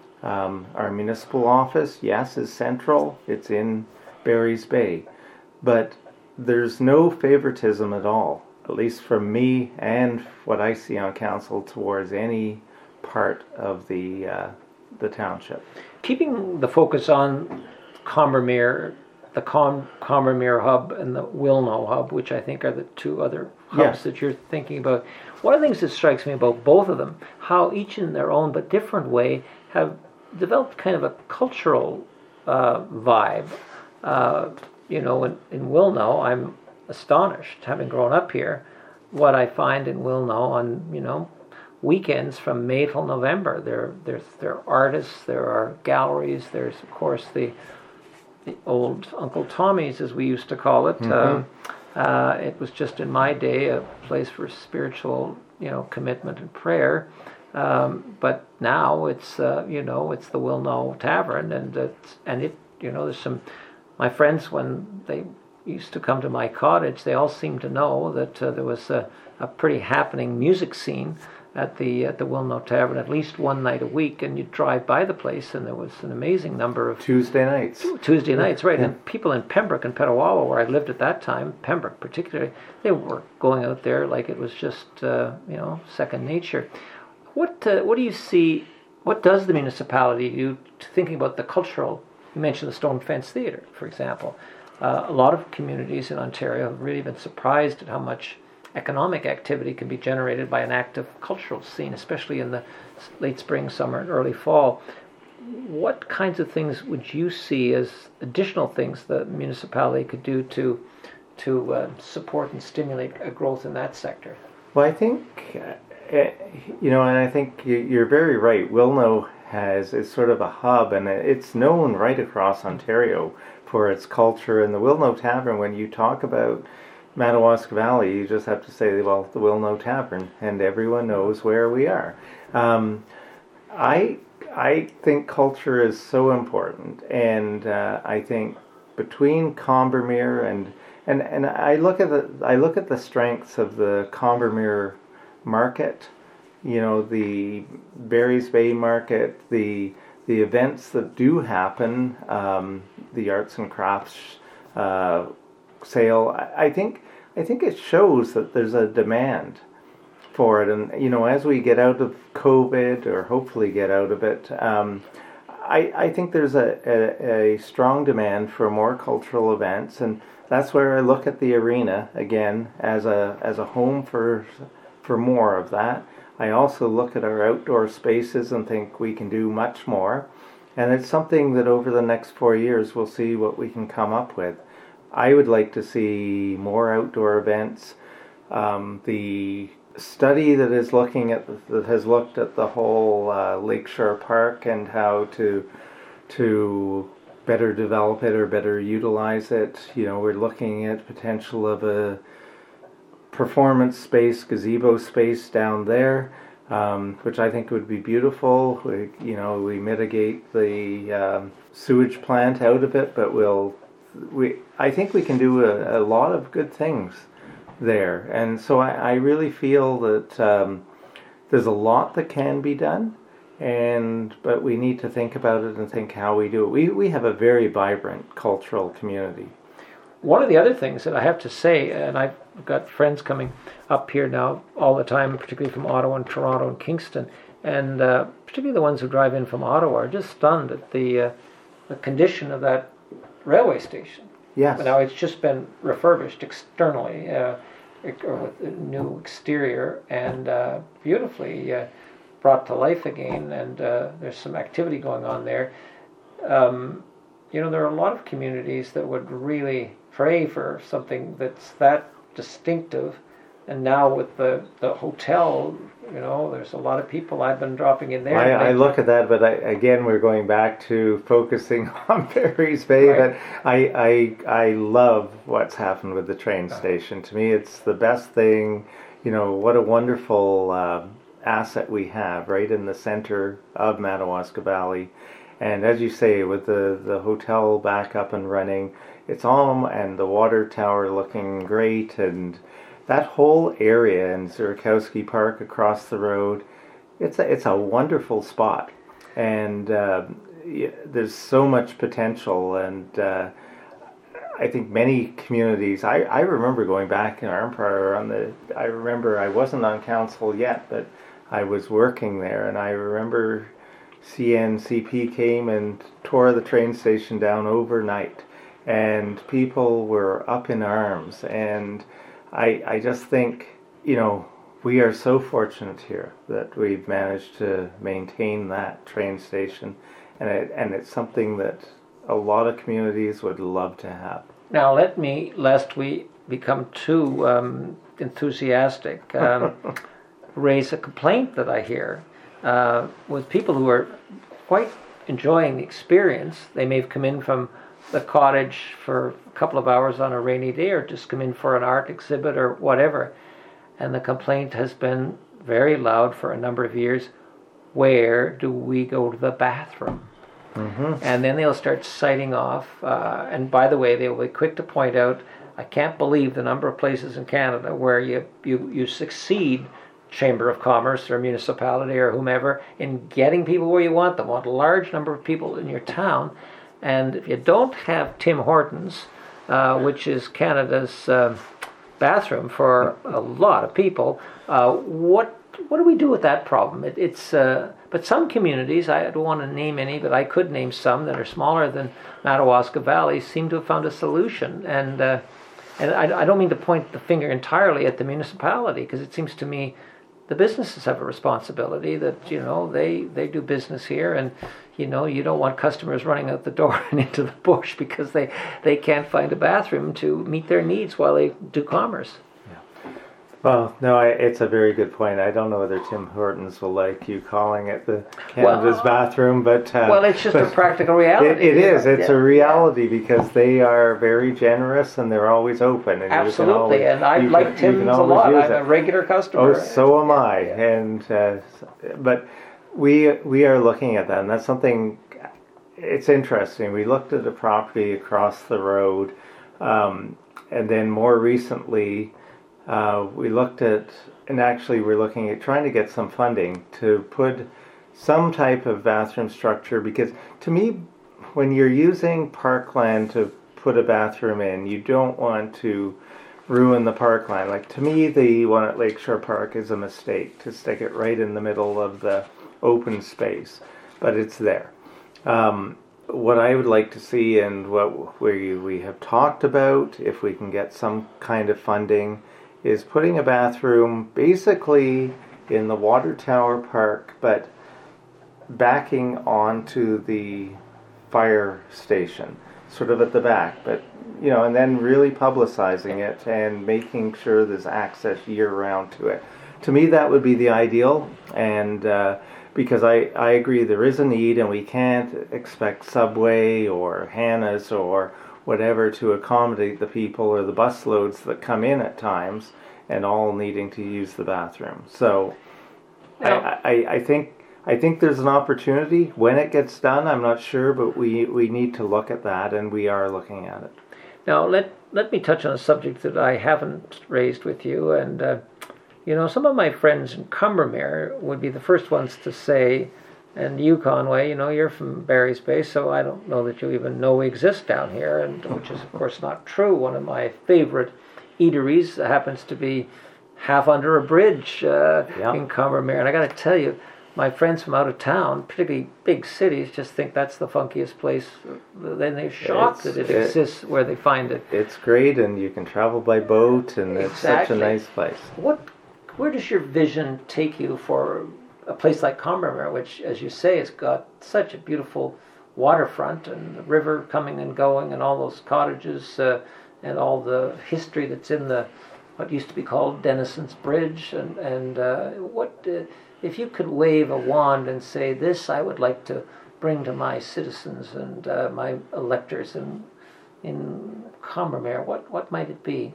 Um, our municipal office, yes, is central. It's in Barry's Bay. But there's no favoritism at all, at least from me and what I see on council, towards any part of the uh, the township. Keeping the focus on Combermere, the Com- Combermere hub and the Wilno hub, which I think are the two other hubs Yes. that you're thinking about. One of the things that strikes me about both of them, how each in their own but different way have developed kind of a cultural uh, vibe. Uh, you know, in, in Wilno, I'm astonished, having grown up here, what I find in Wilno on, you know, weekends from May till November. There, there's there are artists, there are galleries, there's of course the the old Uncle Tommy's, as we used to call it. Mm-hmm. Um, uh, it was just in my day a place for spiritual, you know, commitment and prayer. Um, but now it's, uh, you know, it's the Wilno Tavern, and it's, and it, you know, there's some. My friends, when they used to come to my cottage, they all seemed to know that uh, there was a, a pretty happening music scene at the at the Wilno Tavern at least one night a week, and you'd drive by the place, and there was an amazing number of Tuesday nights. Tuesday nights, right? Yeah. And people in Pembroke and Petawawa, where I lived at that time, Pembroke particularly, they were going out there like it was just uh, you know second nature. What uh, what do you see? What does the municipality do to thinking about the cultural? You mentioned the Stone Fence Theatre, for example. Uh, a lot of communities in Ontario have really been surprised at how much economic activity can be generated by an active cultural scene, especially in the late spring, summer, and early fall. What kinds of things would you see as additional things the municipality could do to to uh, support and stimulate a growth in that sector? Well, I think, uh, you know, and I think you're very right. Wilno has is sort of a hub, and it's known right across Ontario for its culture. And the Wilno Tavern, when you talk about Madawaska Valley, you just have to say, well, the Wilno Tavern, and everyone knows where we are. Um, I I think culture is so important, and uh, I think between Combermere and and and I look at the I look at the strengths of the Combermere market. You know, the Barry's Bay market, the the events that do happen, um, the arts and crafts uh, sale. I, I think I think it shows that there's a demand for it, and you know, as we get out of COVID, or hopefully get out of it, um, I I think there's a, a a strong demand for more cultural events, and that's where I look at the arena again as a as a home for for more of that. I also look at our outdoor spaces and think we can do much more. And it's something that over the next four years we'll see what we can come up with. I would like to see more outdoor events. Um, the study that is looking at that has looked at the whole uh, Lakeshore Park and how to to better develop it or better utilize it. You know, we're looking at potential of a performance space, gazebo space down there, um, which I think would be beautiful. We, you know, we mitigate the um, sewage plant out of it, but we'll, we, I think we can do a, a lot of good things there. And so I, I really feel that um, there's a lot that can be done, and but we need to think about it and think how we do it. We we have a very vibrant cultural community. One of the other things that I have to say, and I've got friends coming up here now all the time, particularly from Ottawa and Toronto and Kingston, and uh, particularly the ones who drive in from Ottawa are just stunned at the uh, the condition of that railway station. Yes. Now it's just been refurbished externally, uh, with a new exterior, and uh, beautifully uh, brought to life again, and uh, there's some activity going on there. Um, you know, there are a lot of communities that would really pray for something that's that distinctive. And now with the, the hotel, you know, there's a lot of people. I've been dropping in there. I, I look at that, but I, again, we're going back to focusing on Barry's Bay. Right. But I, I, I love what's happened with the train station. To me, it's the best thing. You know, what a wonderful uh, asset we have right in the center of Madawaska Valley. And as you say, with the, the hotel back up and running, it's all, and the water tower looking great, and that whole area in Zurikowski Park across the road, it's a, it's a wonderful spot. And uh, yeah, there's so much potential. And uh, I think many communities, I, I remember going back in Arnprior on the, I remember I wasn't on council yet, but I was working there. And I remember C N C P came and tore the train station down overnight. And people were up in arms. And I, I just think, you know, we are so fortunate here that we've managed to maintain that train station, and it, and it's something that a lot of communities would love to have. Now, let me, lest we become too um, enthusiastic, um, raise a complaint that I hear uh, with people who are quite enjoying the experience. They may have come in from the cottage for a couple of hours on a rainy day, or just come in for an art exhibit or whatever. And the complaint has been very loud for a number of years. Where do we go to the bathroom? Mm-hmm. And then they'll start citing off. Uh, and by the way, they'll be quick to point out, I can't believe the number of places in Canada where you, you, you succeed, Chamber of Commerce or municipality or whomever, in getting people where you want them. Want a large number of people in your town. And if you don't have Tim Hortons, uh, which is Canada's uh, bathroom for a lot of people, uh, what what do we do with that problem? It, it's uh, but some communities, I don't want to name any, but I could name some that are smaller than Madawaska Valley, seem to have found a solution. And uh, and I, I don't mean to point the finger entirely at the municipality, because it seems to me the businesses have a responsibility that, you know, they, they do business here, and you know, you don't want customers running out the door and into the bush because they, they can't find a bathroom to meet their needs while they do commerce. Yeah. Well, no, I, it's a very good point. I don't know whether Tim Hortons will like you calling it the Canada's well, bathroom, but uh, well, it's just a practical reality. It, it is. It's yeah. a reality because they are very generous and they're always open. And Absolutely, you can always, and I like can, Tim's a lot. I'm it. a regular customer. Oh, so am I. Yeah. And uh, but. We we are looking at that, and that's something. It's interesting. We looked at a property across the road, um, and then more recently, uh, we looked at, and actually we're looking at trying to get some funding to put some type of bathroom structure. Because to me, when you're using parkland to put a bathroom in, you don't want to ruin the parkland. Like, to me, the one at Lakeshore Park is a mistake to stick it right in the middle of the open space, but it's there. Um, what I would like to see, and what we we have talked about, if we can get some kind of funding, is putting a bathroom basically in the water tower park, but backing onto the fire station, sort of at the back, but you know, and then really publicizing it and making sure there's access year round to it. To me, that would be the ideal, and uh, because I, I agree there is a need, and we can't expect Subway or Hannah's or whatever to accommodate the people or the bus loads that come in at times and all needing to use the bathroom. So yeah. I, I, I think I think there's an opportunity. When it gets done, I'm not sure, but we, we need to look at that, and we are looking at it. Now, let, let me touch on a subject that I haven't raised with you, and uh, you know, some of my friends in Combermere would be the first ones to say, and you, Conway, you know, you're from Barry's Bay, so I don't know that you even know we exist down here, and which is, of course, not true. One of my favorite eateries happens to be half under a bridge uh, yeah. in Combermere. And I got to tell you, my friends from out of town, particularly big cities, just think that's the funkiest place. Then they're shocked it's, that it, it exists where they find it. It's great, and you can travel by boat, and exactly. It's such a nice place. What... Where does your vision take you for a place like Combermere, which, as you say, has got such a beautiful waterfront and the river coming and going and all those cottages? Uh, and all the history that's in the what used to be called Denison's Bridge, and and uh, what uh, if you could wave a wand and say, this I would like to bring to my citizens and uh, my electors in in Combermere, what what might it be?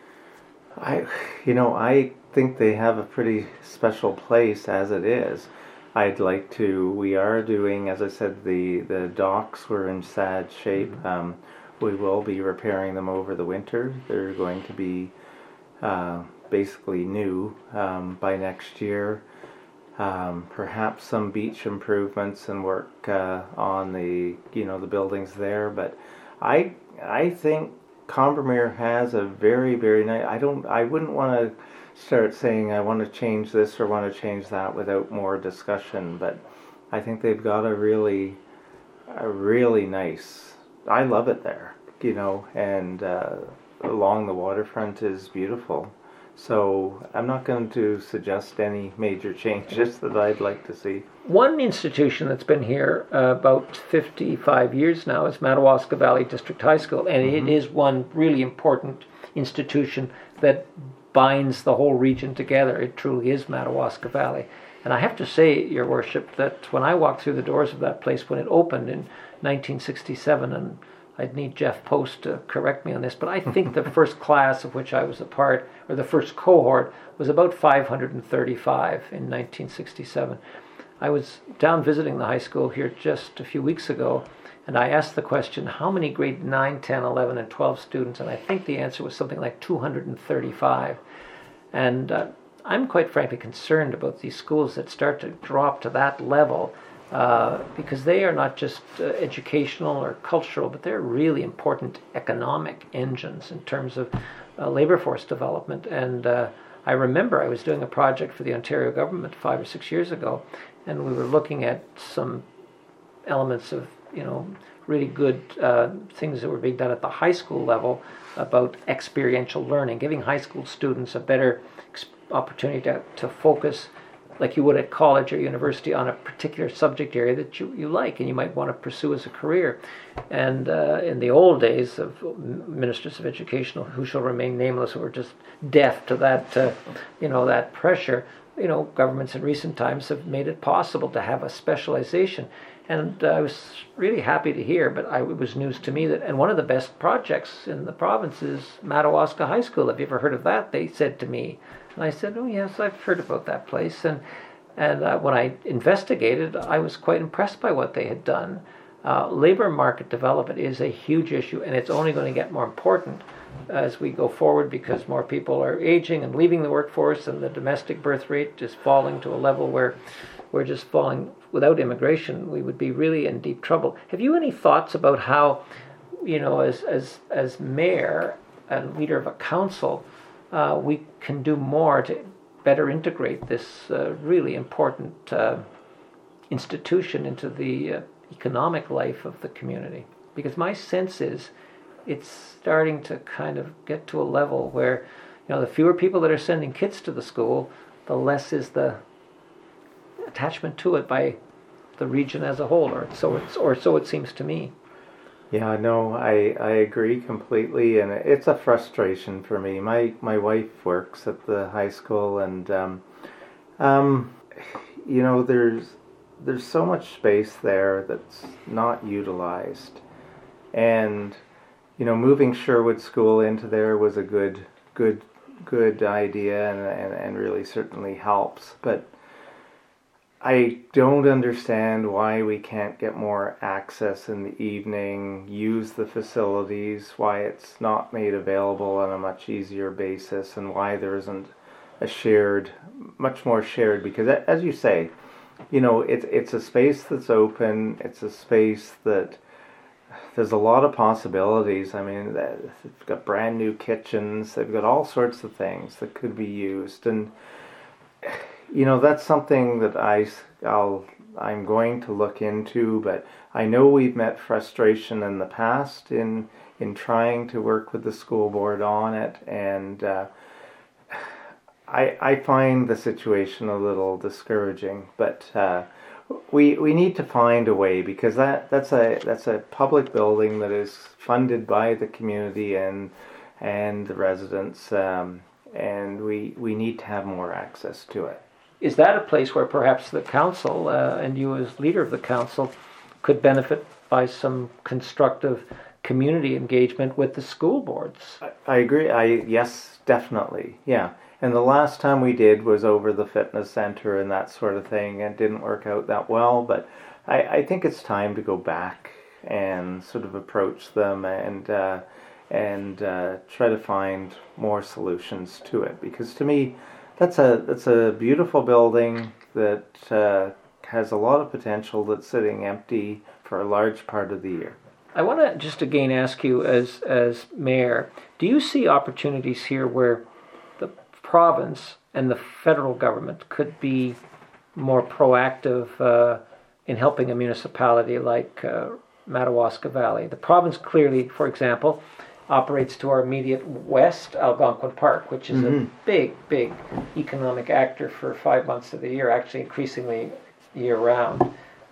I, you know, I think they have a pretty special place as it is. I'd like to. We are doing, as I said, the the docks were in sad shape. Mm-hmm. Um, we will be repairing them over the winter. They're going to be uh, basically new um, by next year. Um, perhaps some beach improvements and work uh, on the you know the buildings there. But I I think Combermere has a very very nice. I don't. I wouldn't want to start saying I want to change this or want to change that without more discussion. But I think they've got a really a really nice. I love it there, you know, and uh, along the waterfront is beautiful. So I'm not going to suggest any major changes that I'd like to see. One institution that's been here uh, about fifty-five years now is Madawaska Valley District High School, and mm-hmm. it is one really important institution that binds the whole region together. It truly is Madawaska Valley. And I have to say, Your Worship, that when I walked through the doors of that place when it opened in nineteen sixty-seven, and I'd need Jeff Post to correct me on this, but I think the first class of which I was a part, or the first cohort, was about five hundred thirty-five in nineteen sixty-seven. I was down visiting the high school here just a few weeks ago, and I asked the question, how many grade nine, ten, eleven, and twelve students? And I think the answer was something like two hundred thirty-five. And uh, I'm quite frankly concerned about these schools that start to drop to that level, uh, because they are not just uh, educational or cultural, but they're really important economic engines in terms of uh, labor force development. And uh, I remember I was doing a project for the Ontario government five or six years ago, and we were looking at some elements of, you know, really good uh, things that were being done at the high school level about experiential learning, giving high school students a better ex- opportunity to, to focus like you would at college or university on a particular subject area that you, you like and you might want to pursue as a career. And uh, in the old days of ministers of education who shall remain nameless, who were just deaf to that, uh, you know, that pressure, you know, governments in recent times have made it possible to have a specialization. And uh, I was really happy to hear, but I, it was news to me that, and one of the best projects in the province is Madawaska High School. Have you ever heard of that? They said to me. And I said, oh yes, I've heard about that place. And and uh, when I investigated, I was quite impressed by what they had done. Uh, labor market development is a huge issue, and it's only going to get more important as we go forward because more people are aging and leaving the workforce, and the domestic birth rate is falling to a level where we're just falling. Without immigration, we would be really in deep trouble. Have you any thoughts about how, you know, as as as mayor and leader of a council, uh, we can do more to better integrate this uh, really important uh, institution into the uh, economic life of the community? Because my sense is it's starting to kind of get to a level where, you know, the fewer people that are sending kids to the school, the less is the attachment to it by the region as a whole, or so it's or so it seems to me. Yeah, no, I I agree completely, and it's a frustration for me. My my wife works at the high school, and um, um, you know, there's there's so much space there that's not utilized, and you know, moving Sherwood School into there was a good good good idea, and and, and really certainly helps, but I don't understand why we can't get more access in the evening, use the facilities, why it's not made available on a much easier basis, and why there isn't a shared, much more shared, because as you say, you know, it's it's a space that's open, it's a space that there's a lot of possibilities. I mean, they've got brand new kitchens, they've got all sorts of things that could be used, and you know, that's something that I, I'll, I'm going to look into, but I know we've met frustration in the past in in trying to work with the school board on it, and uh, I I find the situation a little discouraging, but uh, we we need to find a way, because that that's a that's a public building that is funded by the community and and the residents, um, and we we need to have more access to it. Is that a place where perhaps the council uh, and you as leader of the council could benefit by some constructive community engagement with the school boards? I, I agree. I yes, definitely, yeah. And the last time we did was over the fitness center and that sort of thing. It didn't work out that well, but I, I think it's time to go back and sort of approach them and uh, and uh, try to find more solutions to it. Because to me, that's a that's a beautiful building that uh, has a lot of potential that's sitting empty for a large part of the year. I want to just again ask you, as as mayor, do you see opportunities here where the province and the federal government could be more proactive uh, in helping a municipality like uh, Madawaska Valley? The province clearly, for example, operates to our immediate west, Algonquin Park, which is mm-hmm. a big, big economic actor for five months of the year, actually increasingly year-round.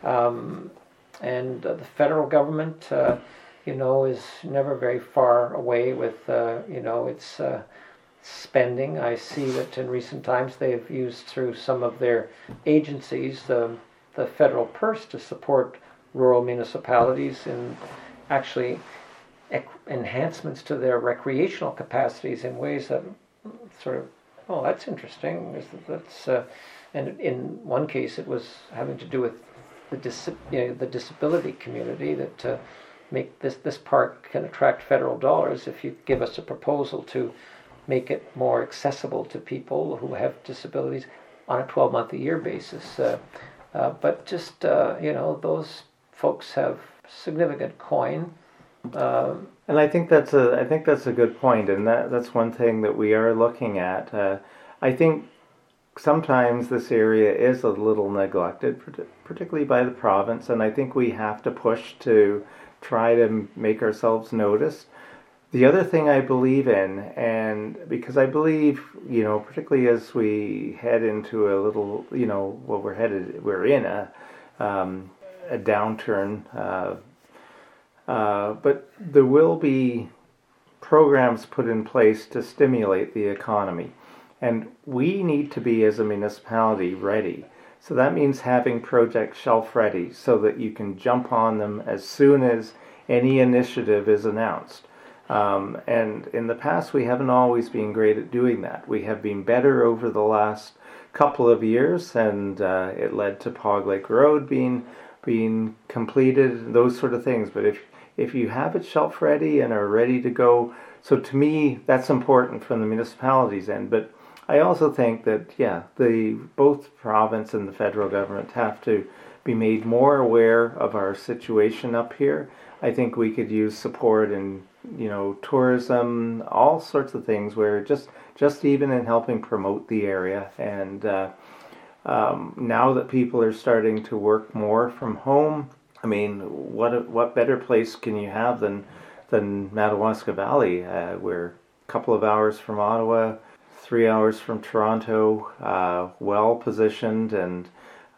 Um, and uh, the federal government, uh, you know, is never very far away with, uh, you know, its uh, spending. I see that in recent times they've used through some of their agencies um, the federal purse to support rural municipalities in actually ec- enhancements to their recreational capacities in ways that sort of, oh, that's interesting. That's uh, and in one case it was having to do with the dis- you know, the disability community, that uh, make this this park can attract federal dollars if you give us a proposal to make it more accessible to people who have disabilities on a twelve month a year basis. Uh, uh, but just, uh, you know, those folks have significant coin. Um, and I think that's a I think that's a good point, and that that's one thing that we are looking at. Uh, I think sometimes this area is a little neglected, particularly by the province, and I think we have to push to try to make ourselves noticed. The other thing I believe in, and because I believe, you know, particularly as we head into a little, you know, well, we're headed, we're in a um, a downturn, uh, uh, but there will be programs put in place to stimulate the economy. And we need to be, as a municipality, ready. So that means having projects shelf ready so that you can jump on them as soon as any initiative is announced. Um, and in the past, we haven't always been great at doing that. We have been better over the last couple of years, and uh, it led to Pog Lake Road being being completed, those sort of things. But if if you have it shelf ready and are ready to go, so to me, that's important from the municipality's end. But I also think that, yeah, the both province and the federal government have to be made more aware of our situation up here. I think we could use support in, you know, tourism, all sorts of things, where just just even in helping promote the area. And uh, um, now that people are starting to work more from home, I mean, what what better place can you have than than Madawaska Valley? Uh, we're a couple of hours from Ottawa, three hours from Toronto, uh, well positioned, and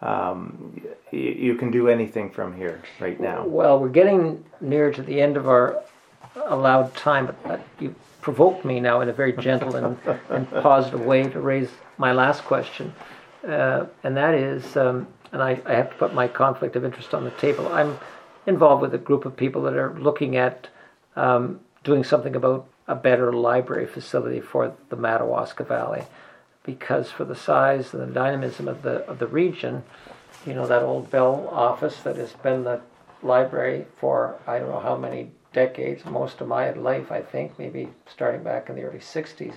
um, y- you can do anything from here right now. Well, we're getting near to the end of our allowed time, but that, you provoked me now in a very gentle and, and positive way to raise my last question, uh, and that is, um, and I, I have to put my conflict of interest on the table. I'm involved with a group of people that are looking at um, doing something about a better library facility for the Madawaska Valley, because for the size and the dynamism of the of the region, you know, that old Bell office that has been the library for I don't know how many decades, most of my life, I think, maybe starting back in the early sixties.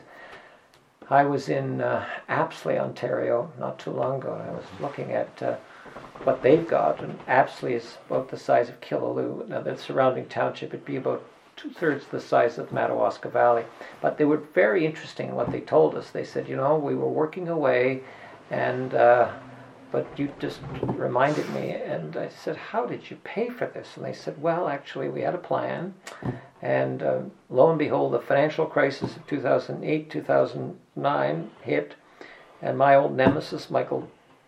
I was in uh, Apsley, Ontario, not too long ago, and I was looking at uh, what they've got, and Apsley is about the size of Killaloe. Now, the surrounding township, it'd be about two-thirds the size of Madawaska Valley. But they were very interesting in what they told us. They said, you know, we were working away, and uh, but you just reminded me. And I said, how did you pay for this? And they said, well, actually, we had a plan. And uh, lo and behold, the financial crisis of two thousand eight, two thousand nine hit. And my old nemesis, Michael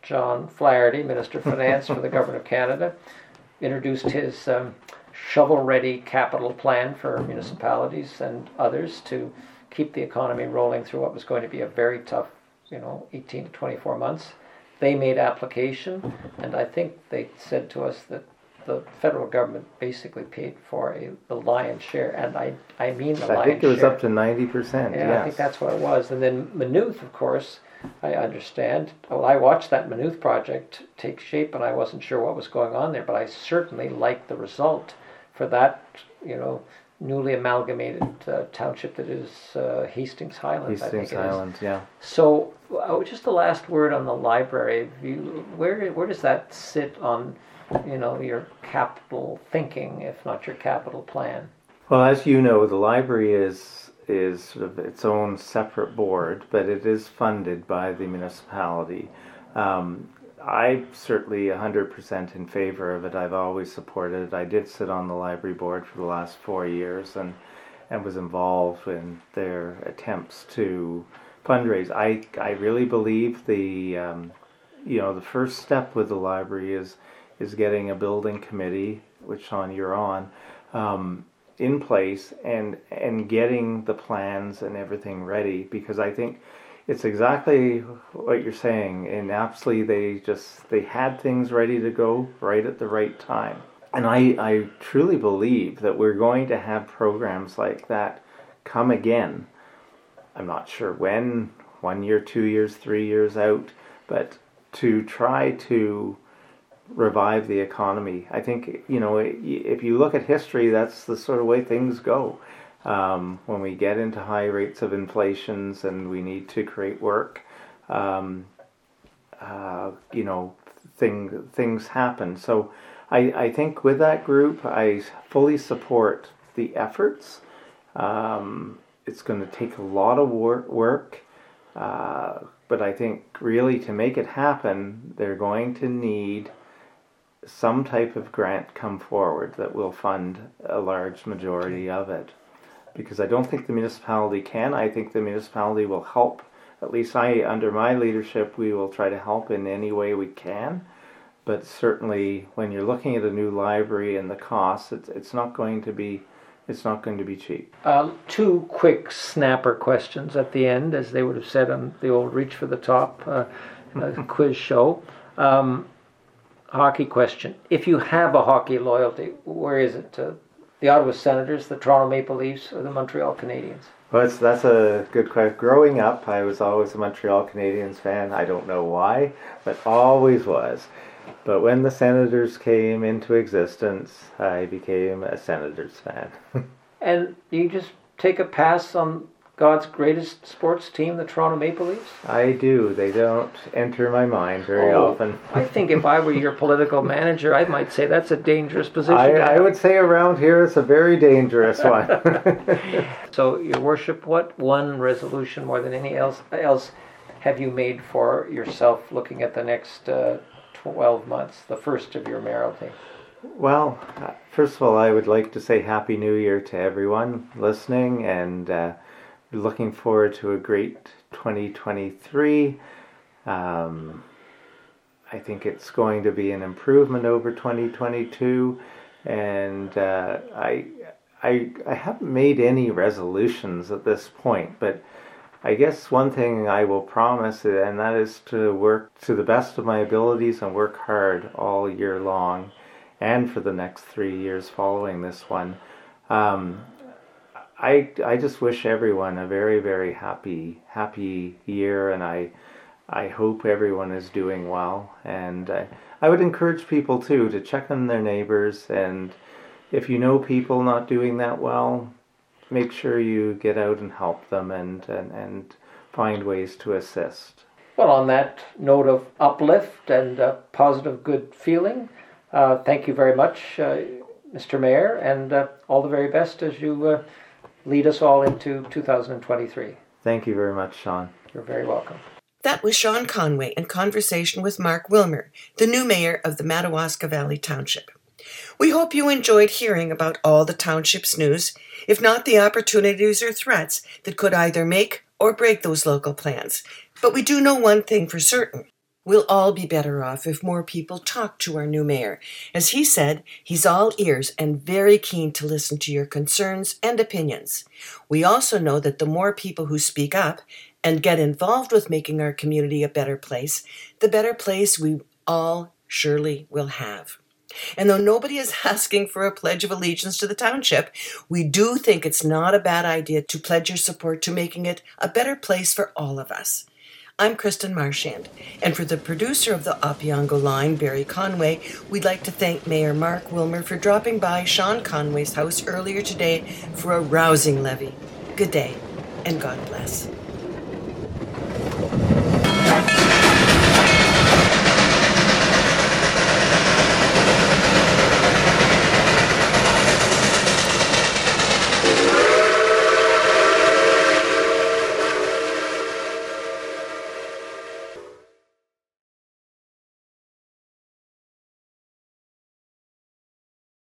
John Flaherty, Minister of Finance for the Government of Canada, introduced his um, shovel-ready capital plan for municipalities and others to keep the economy rolling through what was going to be a very tough, you know, eighteen to twenty-four months. They made application, and I think they said to us that the federal government basically paid for a, the lion's share, and I I mean the lion's share. I think it was share. Up to ninety percent, yeah, yes. I think that's what it was. And then Maynooth, of course, I understand. Well, I watched that Maynooth project take shape, and I wasn't sure what was going on there, but I certainly liked the result for that, you know, newly amalgamated uh, township that is uh, Hastings Highlands, Hastings I think it Highlands, is. yeah. So, uh, just the last word on the library. You, where where does that sit on, you know, your capital thinking, if not your capital plan? Well, as you know, the library is is sort of its own separate board, but it is funded by the municipality. Um, I'm certainly one hundred percent in favor of it. I've always supported it. I did sit on the library board for the last four years and, and was involved in their attempts to fundraise. I, I really believe the um, you know the first step with the library is is getting a building committee, which Sean you're on, um, in place and and getting the plans and everything ready, because I think it's exactly what you're saying. In Apsley, they just they had things ready to go right at the right time, and I I truly believe that we're going to have programs like that come again. I'm not sure when, one year, two years, three years out, but to try to revive the economy. I think, you know, if you look at history, that's the sort of way things go. Um, when we get into high rates of inflations and we need to create work, um, uh, you know, thing, things happen. So I, I think with that group, I fully support the efforts. Um, it's going to take a lot of work, work uh, but I think really to make it happen, they're going to need some type of grant come forward that will fund a large majority of it. Because I don't think the municipality can. I think the municipality will help. At least I, under my leadership, we will try to help in any way we can. But certainly, when you're looking at a new library and the costs, it's it's not going to be it's not going to be cheap. Uh, two quick snapper questions at the end, as they would have said on the old Reach for the Top uh, uh, quiz show. Um, hockey question: if you have a hockey loyalty, where is it? Uh, The Ottawa Senators, the Toronto Maple Leafs, or the Montreal Canadiens? Well, it's, that's a good question. Growing up, I was always a Montreal Canadiens fan. I don't know why, but always was. But when the Senators came into existence, I became a Senators fan. And you just take a pass on God's greatest sports team, the Toronto Maple Leafs? I do. They don't enter my mind very oh, often. I think if I were your political manager, I might say that's a dangerous position. I, I would say around here it's a very dangerous one. So, Your Worship, what one resolution more than any else, else have you made for yourself looking at the next uh, twelve months, the first of your mayoralty? Well, first of all, I would like to say Happy New Year to everyone listening, and uh, looking forward to a great twenty twenty-three. Um, I think it's going to be an improvement over twenty twenty-two, and uh, I, I, I haven't made any resolutions at this point, but I guess one thing I will promise, and that is to work to the best of my abilities and work hard all year long, and for the next three years following this one. Um, I, I just wish everyone a very, very happy, happy year, and I I hope everyone is doing well. And I, I would encourage people, too, to check on their neighbors, and if you know people not doing that well, make sure you get out and help them and, and, and find ways to assist. Well, on that note of uplift and uh, positive good feeling, uh, thank you very much, uh, Mister Mayor, and uh, all the very best as you uh, lead us all into two thousand twenty-three. Thank you very much, Sean. You're very welcome. That was Sean Conway in conversation with Mark Wilmer, the new mayor of the Madawaska Valley Township. We hope you enjoyed hearing about all the township's news, if not the opportunities or threats that could either make or break those local plans. But we do know one thing for certain. We'll all be better off if more people talk to our new mayor. As he said, he's all ears and very keen to listen to your concerns and opinions. We also know that the more people who speak up and get involved with making our community a better place, the better place we all surely will have. And though nobody is asking for a pledge of allegiance to the township, we do think it's not a bad idea to pledge your support to making it a better place for all of us. I'm Kristen Marchand, and for the producer of the Opeongo Line, Barry Conway, we'd like to thank Mayor Mark Wilmer for dropping by Sean Conway's house earlier today for a rousing levee. Good day, and God bless.